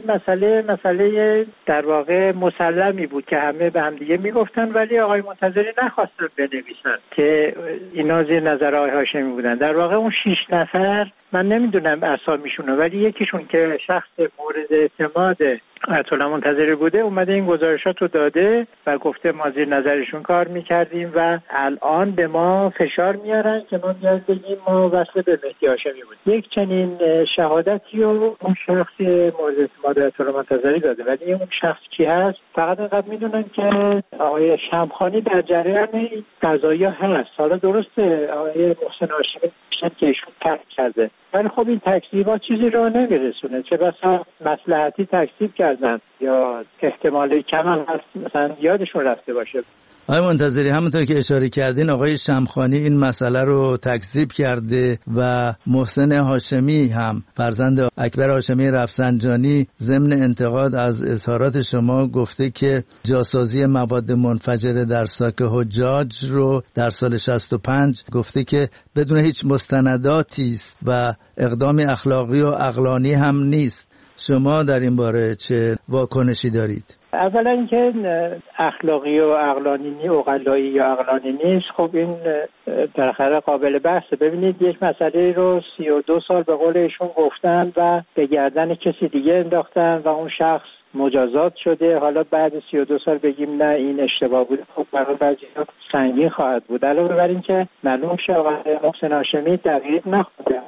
مسئله در واقع مسلمی بود که همه به هم دیگه میگفتن، ولی آقای منتظری نخواستن بنویسن که اینا زیر نظر آقای هاشمی بودن. در واقع اون 6 نفر من نمیدونم اسامیشونو، ولی یکیشون که شخص مورد اعتماد آیت الله منتظری بوده اومده این گزارشات رو داده و گفته ما زیر نظرشون کار میکردیم و الان به ما فشار میارن که ما بیاید بگیم ما وصل به مهدی هاشمی بود. یک چنین شهادتی رو اون شخص مورد اعتماد آیت الله منتظری داده، ولی اون شخص کی هست فقط اینقدر میدونن که آقای شمخانی در جریان قضایا هست. حالا درسته آقای محسن هاشمی که ایشون ترک کرده، ولی خب این تکذیبات چیزی رو نمیرسونه، چه بسا مصلحتی تکذیب کردن یا احتمال کم هم هست مثلا یادشون رفته باشه. آقای منتظری همونطور که اشاره کردین آقای شمخانی این مسئله رو تکذیب کرده و محسن هاشمی هم فرزند اکبر هاشمی رفسنجانی ضمن انتقاد از اظهارات شما گفته که جاسازی مواد منفجره در ساک حجاج رو در سال 65 گفته که بدون هیچ مستنداتی است و اقدام اخلاقی و عقلانی هم نیست. شما در این باره چه واکنشی دارید؟ اولا اینکه اخلاقی و عقلانی نیست، عقلایی یا عقلانی نیست، خب این بالاخره قابل بحثه. ببینید یک مسئله رو 32 سال به قول ایشون گفتن و به گردن کسی دیگه انداختن و اون شخص مجازات شده، حالا بعد 32 سال بگیم نه این اشتباه بود، خب برای بعضی‌ها سنگین خواهد بود. علاوه بر این که معلوم شه آقای محسن هاشمی دقیق نخونده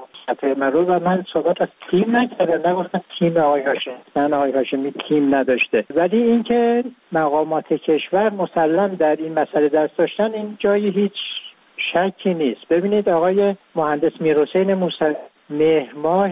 و من صحبت از تیم نکردم، نگفتم تیم آقای هاشمی، من آقای هاشمی تیم نداشته، ولی اینکه مقامات کشور مسلم در این مسئله دست داشتن این جایی هیچ شکی نیست. ببینید آقای مهندس میرحسین موسوی مهر ماه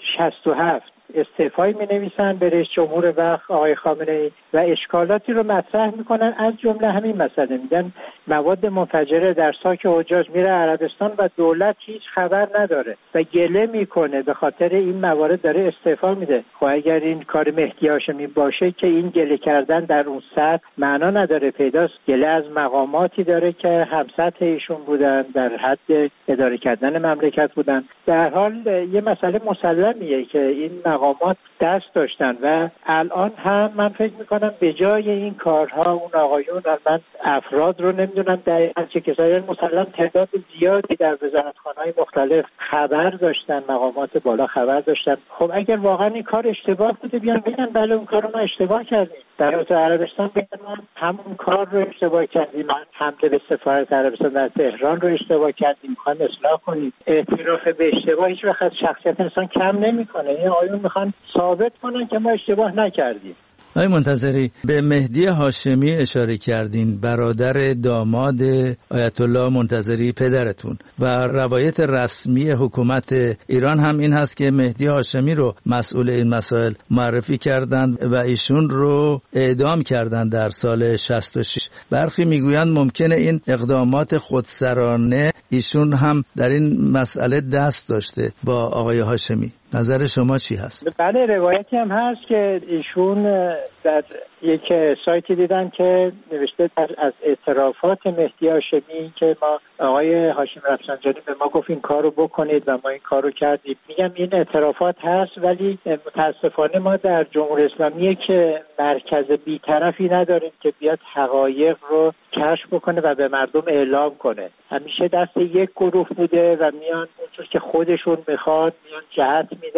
67 استعفایی می‌نویسن به رئیس جمهور وقت آقای خامنه‌ای و اشکالاتی رو مطرح میکنن، از جمله همین مسئله میگن مواد منفجره در ساک حجاج میره عربستان و دولت هیچ خبر نداره و گله میکنه به خاطر این موارد داره استعفا میده. خب اگر این کار مهدی هاشمی باشه که این گله کردن در اون سطح معنا نداره، پیداست گله از مقاماتی داره که همسطح ایشون بودن، در حد اداره کردن مملکت بودن. در حال یه مسئله مسلمیه که این مقامات دست داشتن و الان هم من فکر میکنم به جای این کارها اون آقایون، من افراد رو نمیدونم دقیقاً چه کسایی، مسلم تعداد زیادی در وزارتخانه‌های مختلف خبر داشتن، مقامات بالا خبر داشتن. خب اگر واقعا این کار اشتباه بوده بیان بگن بله اون کار رو ما اشتباه کردیم، در عربستان بگن ما همون کار رو اشتباه کردیم، حمله به سفارت عربستان در تهران رو اشتباه کردیم، میخوان اصلاح کنیم. اعتراف به اشتباه هیچ وقت شخصیت انسان کم نمیکنه، این آقایون میخوان ثابت کنن که ما اشتباه نکردیم. آقای منتظری به مهدی هاشمی اشاره کردین، برادر داماد آیت الله منتظری پدرتون، و روایت رسمی حکومت ایران هم این هست که مهدی هاشمی رو مسئول این مسائل معرفی کردند و ایشون رو اعدام کردند در سال 66. برخی میگویند ممکنه این اقدامات خودسرانه ایشون هم در این مسئله دست داشته با آقای هاشمی. نظر شما چی هست؟ بله روایتی هم هست که ایشون در یک سایتی دیدن که نوشته از اعترافات مهدی هاشمی که ما آقای هاشمی رفسنجانی به ما گفت این کارو بکنید و ما این کارو کردیم. میگم این اعترافات هست، ولی متاسفانه ما در جمهوری اسلامی که مرکز بی‌طرفی نداریم که بیاد حقایق رو کشف بکنه و به مردم اعلام کنه. همیشه دست یک گروه بوده و میان اونطور که خودشون میخواد میان جهت میدن،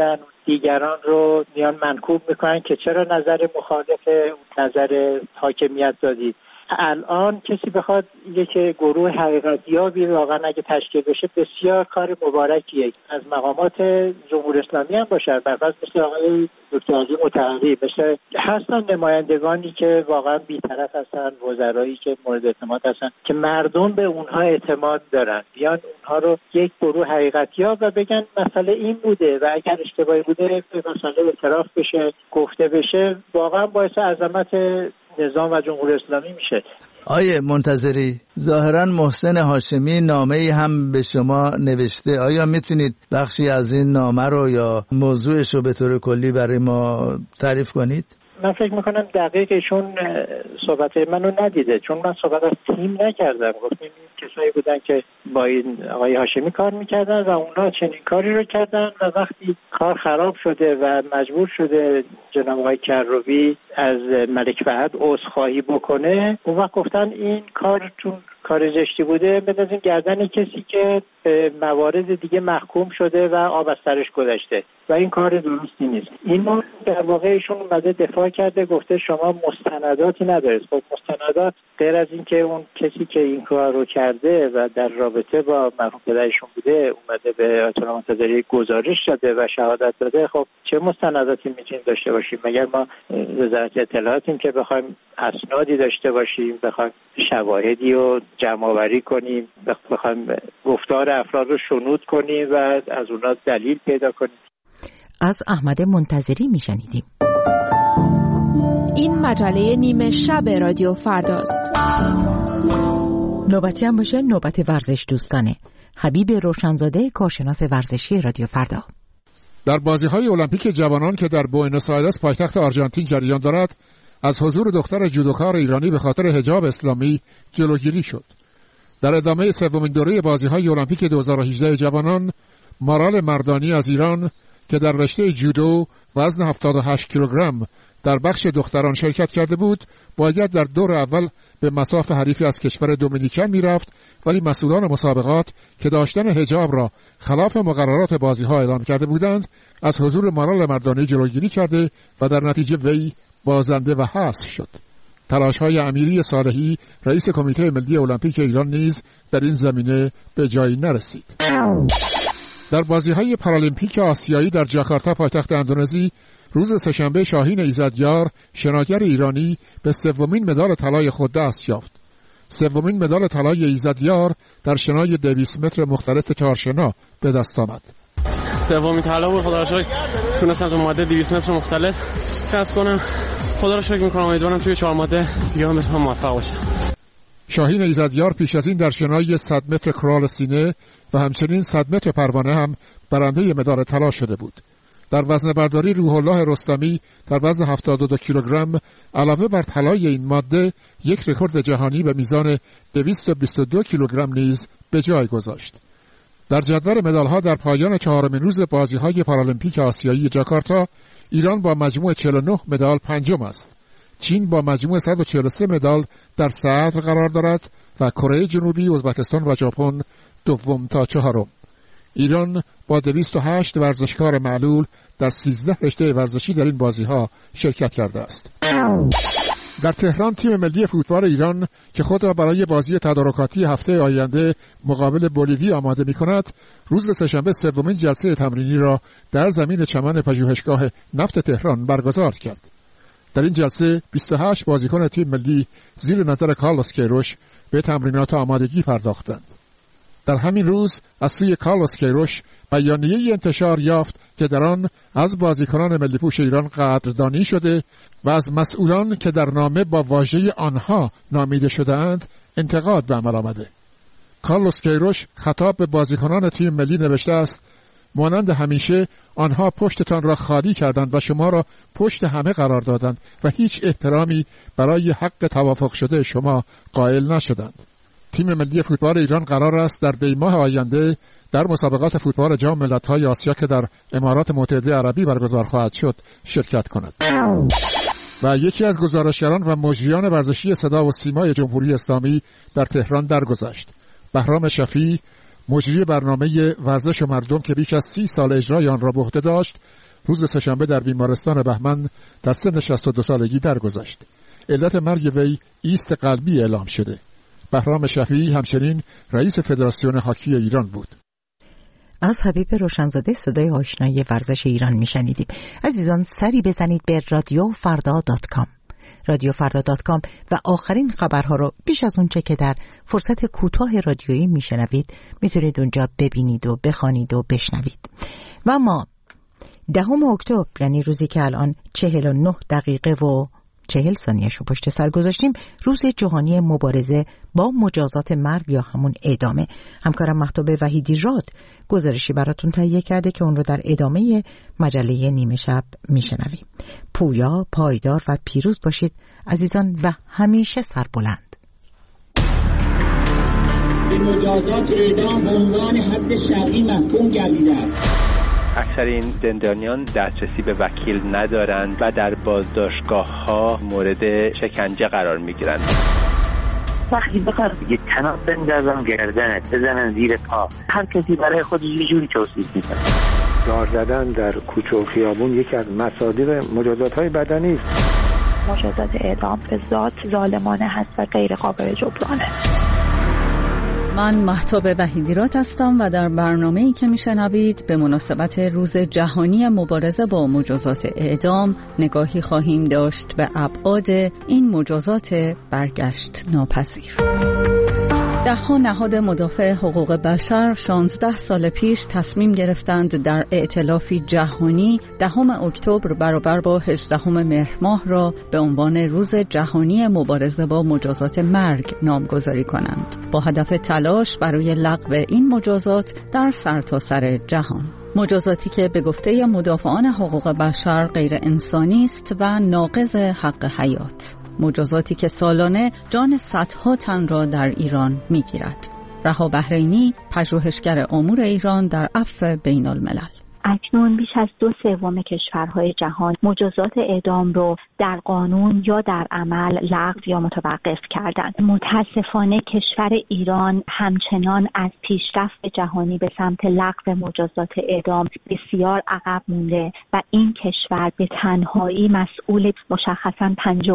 دیگران رو میان منکوب میکنن که چرا نظر مخالف نظر حاکمیت دادید. الان کسی بخواد یک گروه حقیقتیابی واقعا اگه تشکیل بشه بسیار کار مبارکیه، از مقامات جمهوری اسلامی هم باشه، برفرض مثل آقای دکتر علی مطهری، مثل هستن نمایندگانی که واقعا بی‌طرف هستن، وزرایی که مورد اعتماد هستن که مردم به اونها اعتماد دارن، بیان اونها رو یک گروه حقیقتیاب و بگن مسئله این بوده و اگر اشتباهی بوده به مسئله اعتراف بشه، گفته بشه، واقعا باعث عظمت نظام و جمهوری اسلامی میشه. آیه منتظری، ظاهرا محسن هاشمی نامه‌ای هم به شما نوشته، آیا میتونید بخشی از این نامه رو یا موضوعش رو به طور کلی برای ما تعریف کنید؟ من فکر میکنم دقیق ایشون صحبت منو ندیده، چون من صحبت از تیم نکردم، گفتیم کسایی بودن که با این آقای هاشمی کار میکردن و اونا چنین کاری رو کردن و وقتی کار خراب شده و مجبور شده جناب آقای کروبی از ملک فهد عذرخواهی بکنه، اون وقت گفتن این کارتون کار زشتی بوده بندازین گردن کسی که موارد دیگه محکوم شده و آب از سرش گذشته و این کار درستی نیست. این ما در واقع ایشون اومده دفاع کرده، گفته شما مستنداتی ندارید. خب مستندات غیر از این که اون کسی که این کار رو کرده و در رابطه با مرحوم پدرشون بوده اومده به آیت الله منتظری گزارش داده و شهادت داده، خب چه مستنداتی میتونیم داشته باشیم؟ مگر ما وزارت اطلاعاتیم که بخوایم اسنادی داشته باشیم، بخوایم شواهدی رو جمع آوری کنیم، بخوایم گفتار افراد رو شنود کنیم و از اونا دلیل پیدا کنیم. از احمد منتظری میشنیدیم. این مجله نیمه شب رادیو فرداست. نوبتی هم باشه نوبت ورزش دوستانه. حبیب روشنزاده، کارشناس ورزشی رادیو فردا. در بازی‌های المپیک جوانان که در بوئنوس آیرس پایتخت آرژانتین جریان دارد، از حضور دختر جودوکار ایرانی به خاطر حجاب اسلامی جلوگیری شد. در ادامه سومین دوره بازی‌های المپیک 2018 جوانان، مارال مردانی از ایران که در رشته جودو وزن 78 کیلوگرم در بخش دختران شرکت کرده بود، باید در دور اول به مصاف حریفی از کشور دومینیکن میرفت، ولی مسئولان مسابقات که داشتن حجاب را خلاف مقررات بازی‌ها اعلام کرده بودند، از حضور مارال مردانی جلوگیری کرده و در نتیجه وی بازنده و حذف شد. تلاش‌های امیری صالحی، رئیس کمیته ملی المپیک ایران نیز در این زمینه به جایی نرسید. در بازی‌های پارالمپیک آسیایی در جاکارتا پایتخت اندونزی، روز سه‌شنبه شاهین ایزدیار، شناگر ایرانی، به سومین مدال طلای خود دست یافت. سومین مدال طلای ایزدیار در شنای 200 متر مختلط چهارشنا به دست آمد. سومین طلا بود، خدا را شکر تونستم تو ماده 200 متر مختلط کسب کنم. خدا را شکر می‌کنم، امیدوارم توی 4 ماده دیگه هم بتونم موفق باشم. شاهین ایزدیار پیش از این در شنای 100 متر کرال سینه و همچنین 100 متر پروانه هم برنده مدال طلا شده بود. در وزن برداری روح الله رستمی در وزن 72 کیلوگرم علاوه بر طلای این ماده، یک رکورد جهانی به میزان 222 کیلوگرم نیز به جای گذاشت. در جدول مدال‌ها در پایان 4مین روز بازی‌های پارالمپیک آسیایی جاکارتا، ایران با مجموع 49 مدال پنجم است. چین با مجموع 143 مدال در صدر قرار دارد و کره جنوبی، ازبکستان و ژاپن دوم تا چهارم. ایران با 208 ورزشکار معلول در 13 رشته ورزشی در این بازی‌ها شرکت کرده است. در تهران تیم ملی فوتبال ایران که خود را برای بازی تدارکاتی هفته آینده مقابل بولیوی آماده می‌کند، روز سه‌شنبه سومین جلسه تمرینی را در زمین چمن پژوهشگاه نفت تهران برگزار کرد. در این جلسه 28 بازیکن تیم ملی زیر نظر کارلوس کیروش به تمرینات آمادگی پرداختند. در همین روز از سوی کارلوس کیروش بیانیه‌ای انتشار یافت که در آن از بازیکنان ملی پوش ایران قدردانی شده و از مسئولان که در نامه با واژه آنها نامیده شده‌اند انتقاد به عمل آمده. کارلوس کیروش خطاب به بازیکنان تیم ملی نوشته است: مانند همیشه آنها پشتتان را خالی کردند و شما را پشت همه قرار دادند و هیچ احترامی برای حق توافق شده شما قائل نشدند. تیم ملی فوتبال ایران قرار است در دی‌ماه آینده در مسابقات فوتبال جام ملت‌های آسیا که در امارات متحده عربی برگزار خواهد شد شرکت کند. و یکی از گزارشگران و مجریان ورزشی صدا و سیمای جمهوری اسلامی در تهران درگذشت. بهرام شفیع، مجری برنامه ورزش و مردم که بیش از 30 سال اجرای آن را به عهده داشت، روز سه‌شنبه در بیمارستان بهمن در سن 62 سالگی درگذشت. علت مرگ وی ایست قلبی اعلام شده. بهرام شفیعی همچنین رئیس فدراسیون هاکی ایران بود. از حبیب روشنزاده صدای آشنایی ورزش ایران میشنیدیم. عزیزان سری بزنید به رادیوفردا.com رادیوفردا.com و آخرین خبرها رو بیش از اون چه که در فرصت کوتاه رادیویی میشنوید میتونید اونجا ببینید و بخوانید و بشنوید. و ما 10 اکتبر، یعنی روزی که الان 49 دقیقه و 40 ثانیه شو پشت سر گذاشتیم، روز جهانی مبارزه با مجازات مرگ یا همون اعدامه. همکارم مهتاب وحیدی راد گزارشی براتون تهیه کرده که اون رو در ادامه مجله نیمه شب میشنویم. پویا، پایدار و پیروز باشید عزیزان و همیشه سربلند. به مجازات اعدام به عنوان حد شرعی محکوم گردیده است. اکثر این زندانیان دسترسی به وکیل ندارند و در بازداشتگاه‌ها مورد شکنجه قرار می‌گیرند. وقتی بخواد یه تناب بندازن گردنت بزنن زیر پا، هر کسی برای خودش یه جوری توصیف می‌کنه. دار زدن در کوچه و خیابون یکی از مصادیق مجازات‌های بدنی است. مجازات اعدام به ذات ظالمانه هست و غیر قابل جبرانه. من مهتاب وحیدیرات هستم و در برنامه‌ای که میشنوید به مناسبت روز جهانی مبارزه با مجازات اعدام نگاهی خواهیم داشت به ابعاد این مجازات برگشت ناپذیر. ده‌ها نهاد مدافع حقوق بشر 16 سال پیش تصمیم گرفتند در ائتلافی جهانی 10 اکتبر برابر با 18 مهر ماه را به عنوان روز جهانی مبارزه با مجازات مرگ نامگذاری کنند، با هدف تلاش برای لغو این مجازات در سرتاسر جهان. مجازاتی که به گفته مدافعان حقوق بشر غیر انسانی است و ناقض حق حیات. مجازاتی که سالانه جان صدها تن را در ایران می‌گیرد. رها بحرینی، پژوهشگر امور ایران در عفو بین الملل. اکنون بیش از 2/3 کشورهای جهان مجازات اعدام رو در قانون یا در عمل لغو یا متوقف کردند. متاسفانه کشور ایران همچنان از پیشرفت جهانی به سمت لغو مجازات اعدام بسیار عقب مونده و این کشور به تنهایی مسئول مشخصاً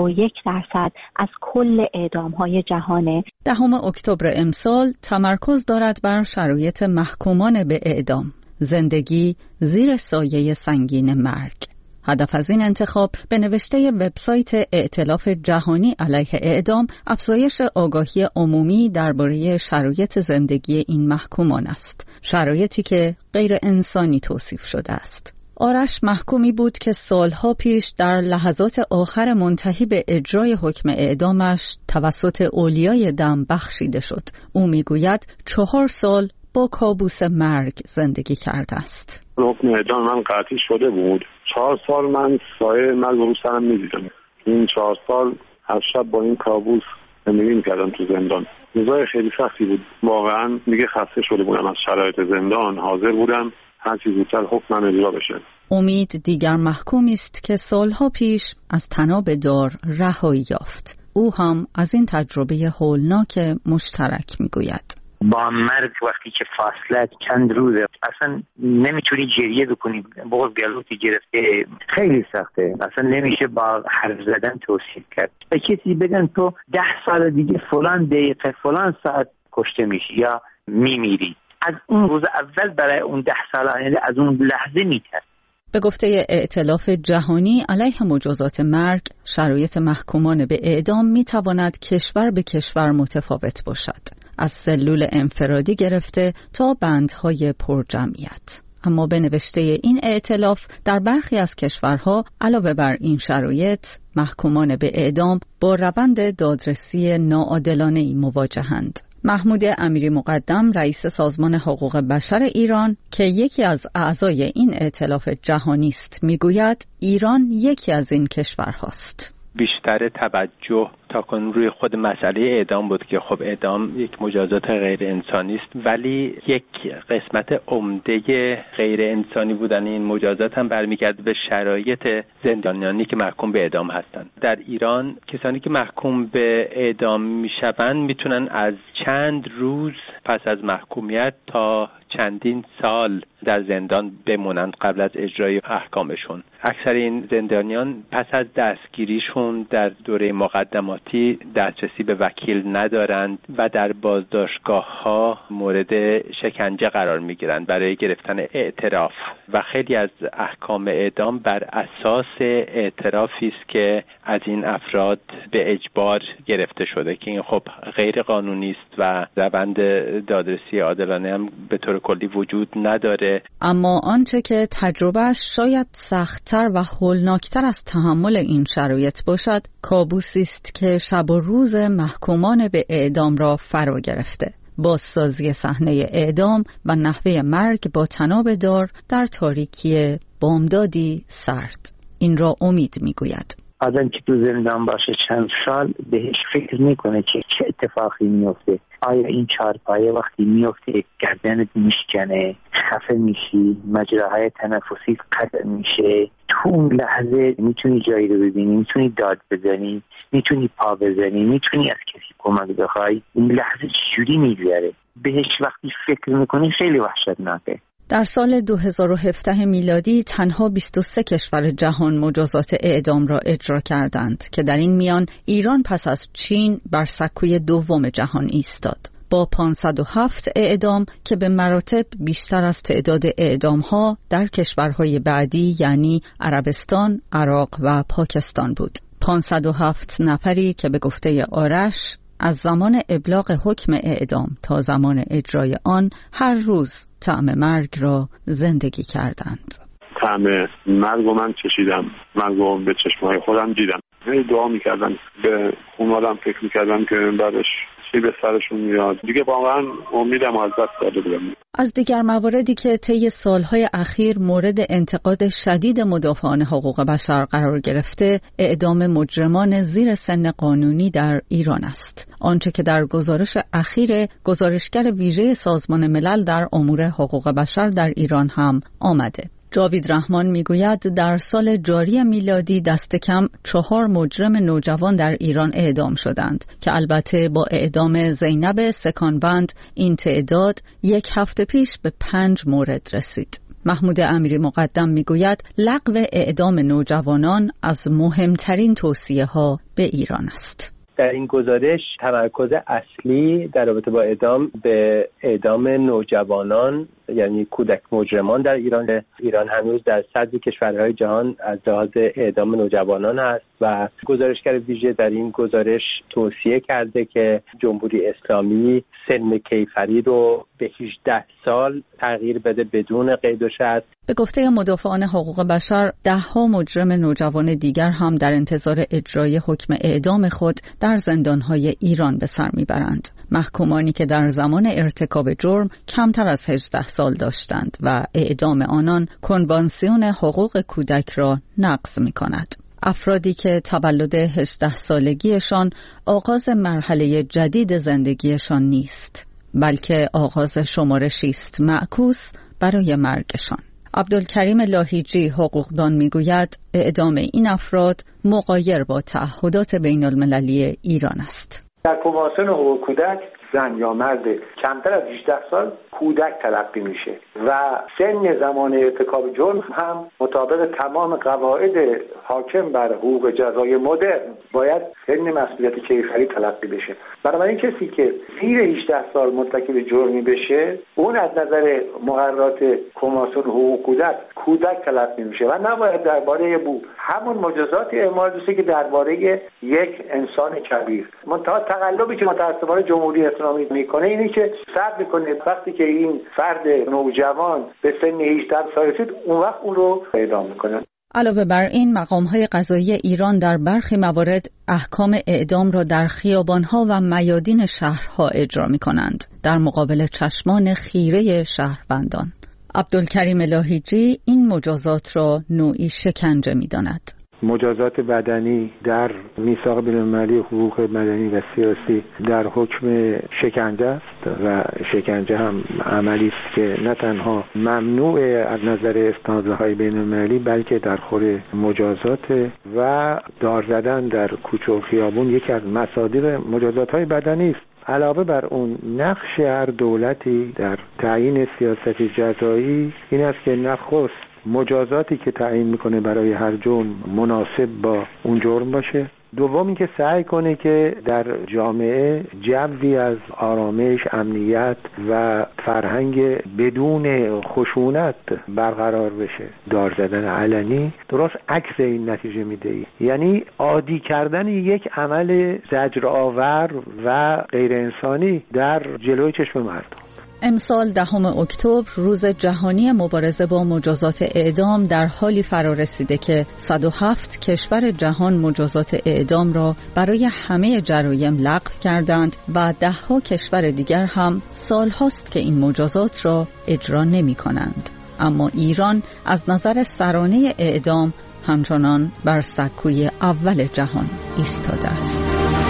51% از کل اعدام‌های جهانه. 10 اکتبر امسال تمرکز دارد بر شرایط محکومان به اعدام. زندگی زیر سایه سنگین مرگ. هدف از این انتخاب به نوشته وبسایت ائتلاف جهانی علیه اعدام افزایش آگاهی عمومی درباره شرایط زندگی این محکومان است. شرایطی که غیر انسانی توصیف شده است. آرش محکومی بود که سالها پیش در لحظات آخر منتهی به اجرای حکم اعدامش توسط اولیای دم بخشیده شد. او میگوید 4 سال با کابوس مرگ زندگی کرده است. حکم اعدام من قطعی شده بود. 4 سال من سایه مرگ رو سرم می‌دیدم. این 4 سال از شب با این کابوس زندگی می‌کردم تو زندان. روزای خیلی سختی بود. واقعا دیگه خسته شده بودم از شرایط زندان. حاضر بودم هر چیز زودتر حکمم اجرا بشه. امید دیگر محکومی است که سالها پیش از طناب دار رهایی یافت. او هم از این تجربه هولناک مشترک می‌گوید. با مرگ وقتی که فاصله چند روزه اصلا نمیتونی گریه بکنی، باز گلوتی گرفته، خیلی سخته، اصلا نمیشه با حرف زدن توصیف کرد. به کسی بگن تو 10 سال دیگه فلان دقیقه فلان ساعت کشته میشی یا میمیری، از اون روز اول برای اون 10 سال یعنی از اون لحظه میترد. به گفته ائتلاف جهانی علیه مجازات مرگ، شرایط محکومان به اعدام میتواند کشور به کشور متفاوت باشد، از سلول انفرادی گرفته تا بندهای پرجمعیت. اما به نوشته این ائتلاف در برخی از کشورها علاوه بر این شرایط، محکومان به اعدام با روند دادرسی ناعادلانه‌ای مواجهند. محمود امیری مقدم، رئیس سازمان حقوق بشر ایران که یکی از اعضای این ائتلاف جهانی است، میگوید ایران یکی از این کشورهاست. بیشتر توجه تاکنون روی خود مسئله اعدام بود که خب اعدام یک مجازات غیر انسانی است، ولی یک قسمت عمده غیر انسانی بودن این مجازات هم برمیگرده به شرایط زندانیانی که محکوم به اعدام هستند. در ایران کسانی که محکوم به اعدام میشوند میتونن از چند روز پس از محکومیت تا چندین سال در زندان بمونند قبل از اجرای احکامشون. اکثر این زندانیان پس از دستگیریشون در دوره مقدماتی دسترسی به وکیل ندارند و در بازداشتگاه‌ها مورد شکنجه قرار می‌گیرند برای گرفتن اعتراف و خیلی از احکام اعدام بر اساس اعترافی است که از این افراد به اجبار گرفته شده که این خب غیر قانونی است و روند دادرسی عادلانه هم به طور کلی وجود نداره. اما آنچه که تجربهش شاید سخت‌تر و هولناکتر از تحمل این شرایط باشد، کابوسی است که شب و روز محکومان به اعدام را فرا گرفته. بازسازی صحنه اعدام و نحوه مرگ با طناب دار در تاریکی بامدادی سرد. این را امید میگوید. آدم که تو زندان باشه چند سال بهش فکر میکنه که چه اتفاقی میفته. آیا این چارپایه وقتی میفته گردنت میشکنه، خفه میشی، مجراهای تنفسی قطع میشه، تو اون لحظه میتونی جایی رو ببینی، میتونی داد بزنی، میتونی پا بزنی، میتونی از کسی کمک بخوای. این لحظه چجوری میگذره؟ بهش وقتی فکر میکنی خیلی وحشتناکه. در سال 2017 میلادی تنها 23 کشور جهان مجازات اعدام را اجرا کردند که در این میان ایران پس از چین بر سکوی دوم جهان ایستاد با 507 اعدام که به مراتب بیشتر از تعداد اعدام‌ها در کشورهای بعدی یعنی عربستان، عراق و پاکستان بود. 507 نفری که به گفته آرش از زمان ابلاغ حکم اعدام تا زمان اجرای آن هر روز طعم مرگ را زندگی کردند. طعم مرگ رو من چشیدم، مرگ رو به چشمهای خودم دیدم. دعا میکردم، به خانواده‌ام فکر میکردم که بعدش چی به سرشون میاد. دیگه واقعا امیدم از دست داده بودم. از دیگر مواردی که طی سالهای اخیر مورد انتقاد شدید مدافعان حقوق بشر قرار گرفته، اعدام مجرمان زیر سن قانونی در ایران است. آنچه که در گزارش اخیر گزارشگر ویژه سازمان ملل در امور حقوق بشر در ایران هم آمده. جاوید رحمان میگوید در سال جاری میلادی دست کم 4 مجرم نوجوان در ایران اعدام شدند که البته با اعدام زینب سکانبند این تعداد یک هفته پیش به 5 مورد رسید. محمود امیری مقدم میگوید لغو اعدام نوجوانان از مهمترین توصیه‌ها به ایران است. در این گزارش تمرکز اصلی در رابطه با اعدام به اعدام نوجوانان یعنی کودک مجرمان در ایران هنوز در صدر کشورهای جهان از لحاظ اعدام نوجوانان است و گزارشگر ویژه در این گزارش توصیه کرده که جمهوری اسلامی سن کیفری رو به 18 سال تغییر بده بدون قید و شرط. به گفته مدافعان حقوق بشر 10 مجرم نوجوان دیگر هم در انتظار اجرای حکم اعدام خود در زندانهای ایران به سر میبرند. محکومانی که در زمان ارتکاب جرم کمتر از 18 سال داشتند و اعدام آنان کنوانسیون حقوق کودک را نقض می‌کند. افرادی که تولد 18 سالگیشان آغاز مرحله جدید زندگیشان نیست، بلکه آغاز شمارشی است معکوس برای مرگشان. عبدالکریم لاهیجی حقوقدان میگوید اعدام این افراد مغایر با تعهدات بین المللی ایران است. در کنوانسیون حقوق کودک زن یا مرد کمتر از 18 سال کودک تلقی میشه و سن زمان ارتکاب جرم هم مطابق تمام قواعد حاکم بر حقوق جزای مدرن باید سن مسئولیت کیفری تلقی بشه. بنابراین کسی که زیر 18 سال مرتکب جرمی بشه اون از نظر مقررات کنوانسیون حقوق کودک تلقی میشه و نباید درباره همون مجازات اعمال بشه که درباره یک انسان کبیر. منتها تقلبی که متأسفانه جمهوری اسلامی میکنه اینه که صبر میکنه وقتی که این فرد نوجوان به سن 18 سال رسید اون وقت اون رو اعدام میکنن. علاوه بر این مقام‌های قضایی ایران در برخی موارد احکام اعدام را در خیابان‌ها و میادین شهرها اجرا می‌کنند در مقابل چشمان خیره شهروندان. عبدالکریم لاهیجی این مجازات را نوعی شکنجه می‌داند. مجازات بدنی در میثاق بین‌المللی حقوق مدنی و سیاسی در حکم شکنجه است و شکنجه هم عملی است که نه تنها ممنوع از نظر استانداردهای بین‌المللی بلکه در خور مجازات و دار زدن در کوچه و خیابون یکی از مصادیق مجازات‌های بدنی است. علاوه بر اون نقش هر دولتی در تعیین سیاست جزایی این است که نخست مجازاتی که تعیین میکنه برای هر جرم مناسب با اون جرم باشه. دوم اینکه سعی کنه که در جامعه جوی از آرامش، امنیت و فرهنگ بدون خشونت برقرار بشه. دار زدن علنی درست عکس این نتیجه میده، یعنی عادی کردن یک عمل زجرآور و غیر انسانی در جلوی چشم مردم. امسال 10 اکتبر روز جهانی مبارزه با مجازات اعدام در حالی فرا رسیده که 107 کشور جهان مجازات اعدام را برای همه جرایم لغو کردند و 10 کشور دیگر هم سالهاست که این مجازات را اجرا نمی کنند. اما ایران از نظر سرانه اعدام همچنان بر سکوی اول جهان ایستاده است.